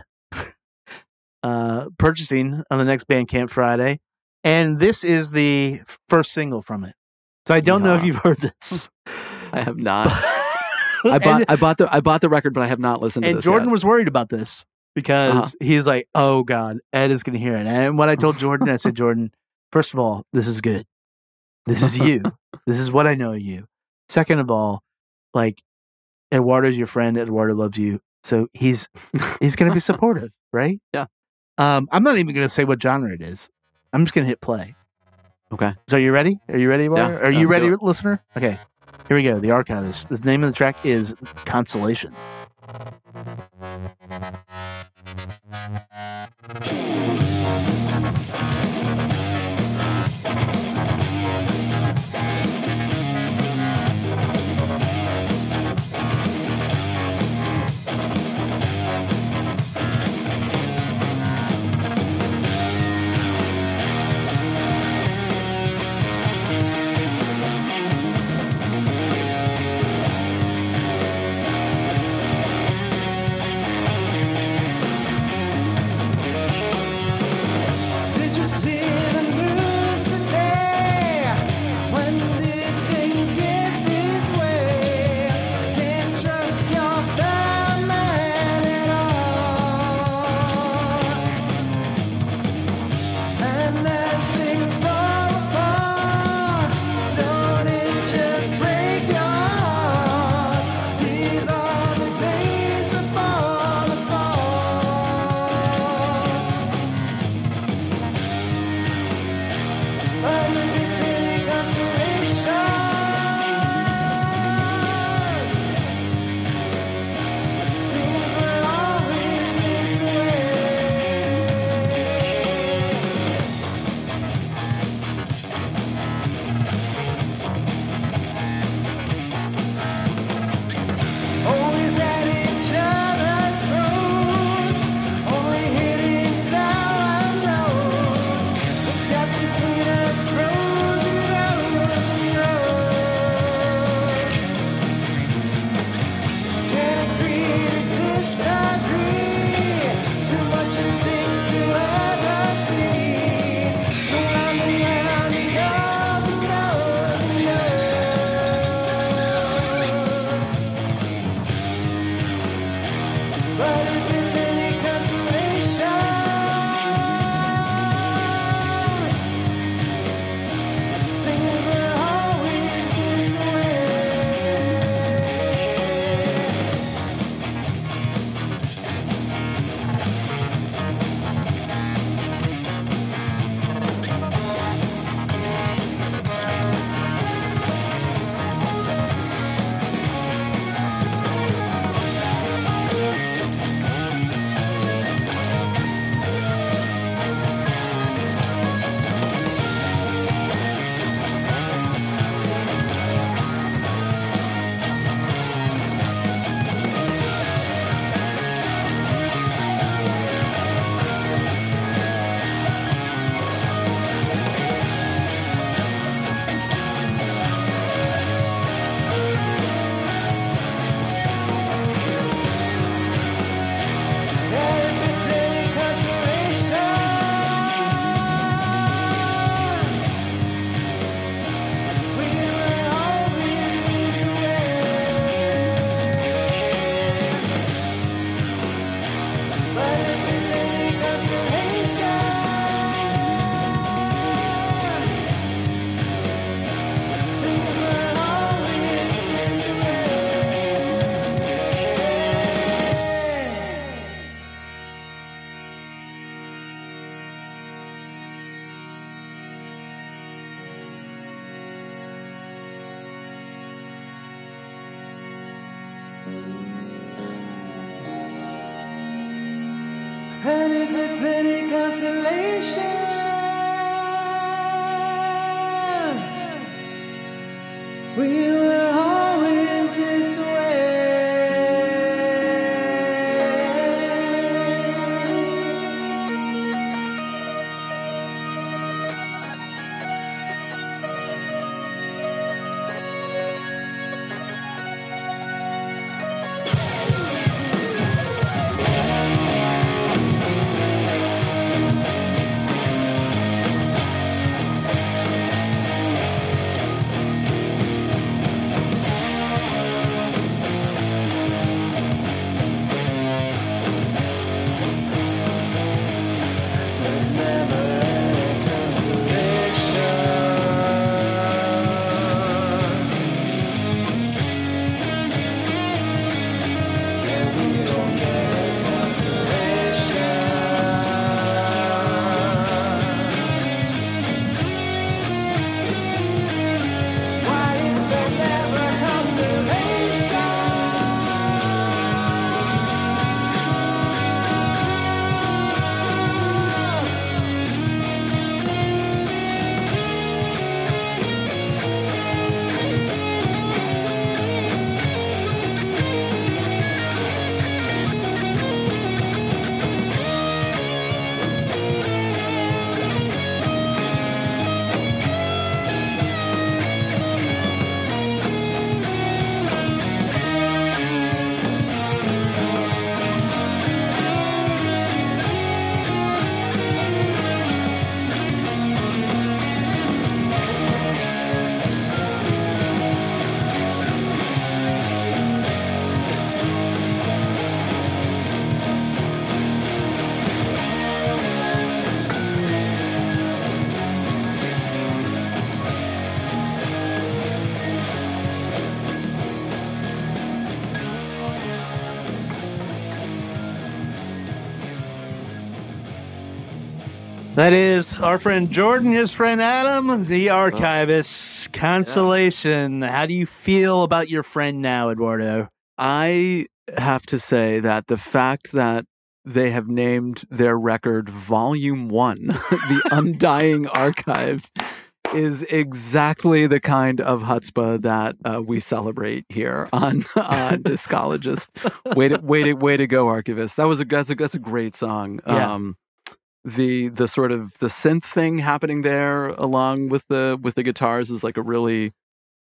uh, purchasing on the next Bandcamp Friday. And this is the first single from it. So I don't yeah. know if you've heard this. I have not. I bought and, I bought the I bought the record, but I have not listened to and this. And Jordan yet. was worried about this because uh-huh. he's like, "Oh God, Ed is going to hear it." And when I told Jordan, I said, "Jordan, first of all, this is good. This is you. This is what I know of you. Second of all, like Eduardo's your friend. Eduardo loves you, so he's he's going to be supportive, right? Yeah. Um, I'm not even going to say what genre it is. I'm just going to hit play. Okay. So are you ready? Are you ready, Eduardo? Yeah, Are you ready, it. listener? Okay. Here we go. The Archivist. The name of the track is Consolation. if it's any consolation, we were always this way. There's never any consolation, and we don't get consolation. Why is there never consolation? That is our friend Jordan, his friend Adam, the archivist. Consolation. How do you feel about your friend now, Eduardo? I have to say that the fact that they have named their record Volume One, the Undying Archive, is exactly the kind of chutzpah that uh, we celebrate here on on Discologist. Way to way to way to go, Archivist. That was a that's a, that's a great song. Yeah. Um, the the sort of the synth thing happening there along with the with the guitars is like a really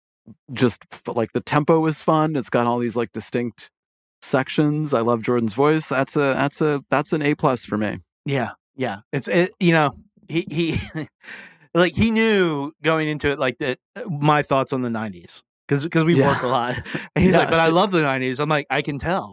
just like the tempo is fun. It's got all these like distinct sections. I love Jordan's voice. That's a that's a that's an A plus for me. Yeah, yeah. It's it, you know he he like he knew going into it like that. My thoughts on the nineties because because we Yeah. work a lot. And he's Yeah. like, but I love the nineties. I'm like, I can tell.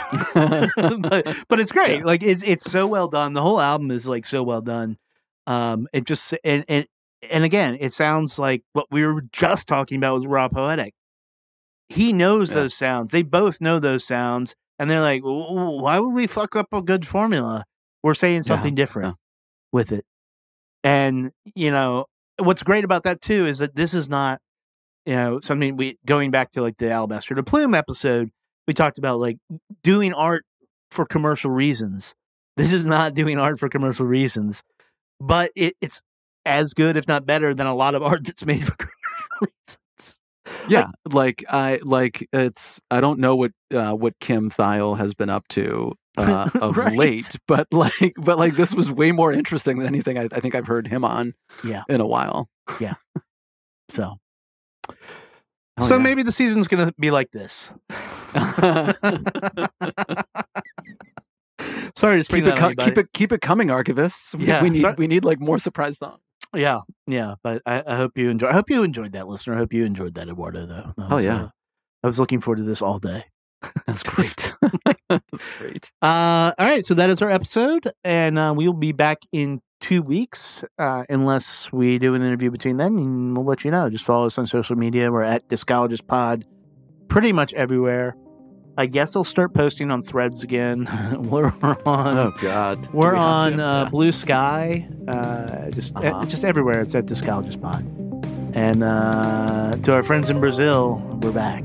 but but it's great. Yeah. Like it's it's so well done. The whole album is like so well done. Um, it just and and and again, it sounds like what we were just talking about with Raw Poetic. He knows Yeah. those sounds. They both know those sounds, and they're like, "W- why would we fuck up a good formula? We're saying something different with it. And you know what's great about that too is that this is not, you know, something we going back to like the Alabaster to Plume episode. We talked about like doing art for commercial reasons. This is not doing art for commercial reasons, but it, it's as good, if not better, than a lot of art that's made for commercial reasons. Yeah, like I like it's. I don't know what uh, what Kim Thiel has been up to uh, of Right. late, but like, but like this was way more interesting than anything I, I think I've heard him on. Yeah. in a while. So, Hell so yeah. maybe the season's gonna be like this. Sorry to spring keep it that co- on you, keep buddy. it keep it coming, archivists. We, Yeah, we need sorry- we need like more surprise songs. Yeah, yeah, but I, I hope you enjoy. I hope you enjoyed that, listener. I hope you enjoyed that, Eduardo. Though, That Oh, was, yeah. uh, I was looking forward to this all day. That's great. That's great. Uh, all right, so that is our episode, and uh, we will be back in two weeks, uh, unless we do an interview between then, and we'll let you know. Just follow us on social media. We're at Discologist Pod, pretty much everywhere. I guess I'll start posting on Threads again. we're on. Oh God, Do We're we have on to? uh, Yeah. Blue Sky, uh, just Uh-huh. uh, just everywhere. It's at Discologist Pod. And uh, to our friends in Brazil, we're back.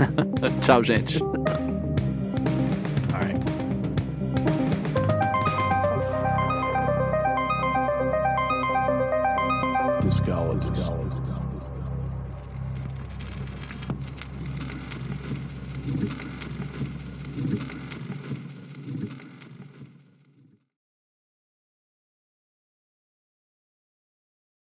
Ciao, gente. All right. close, y'all.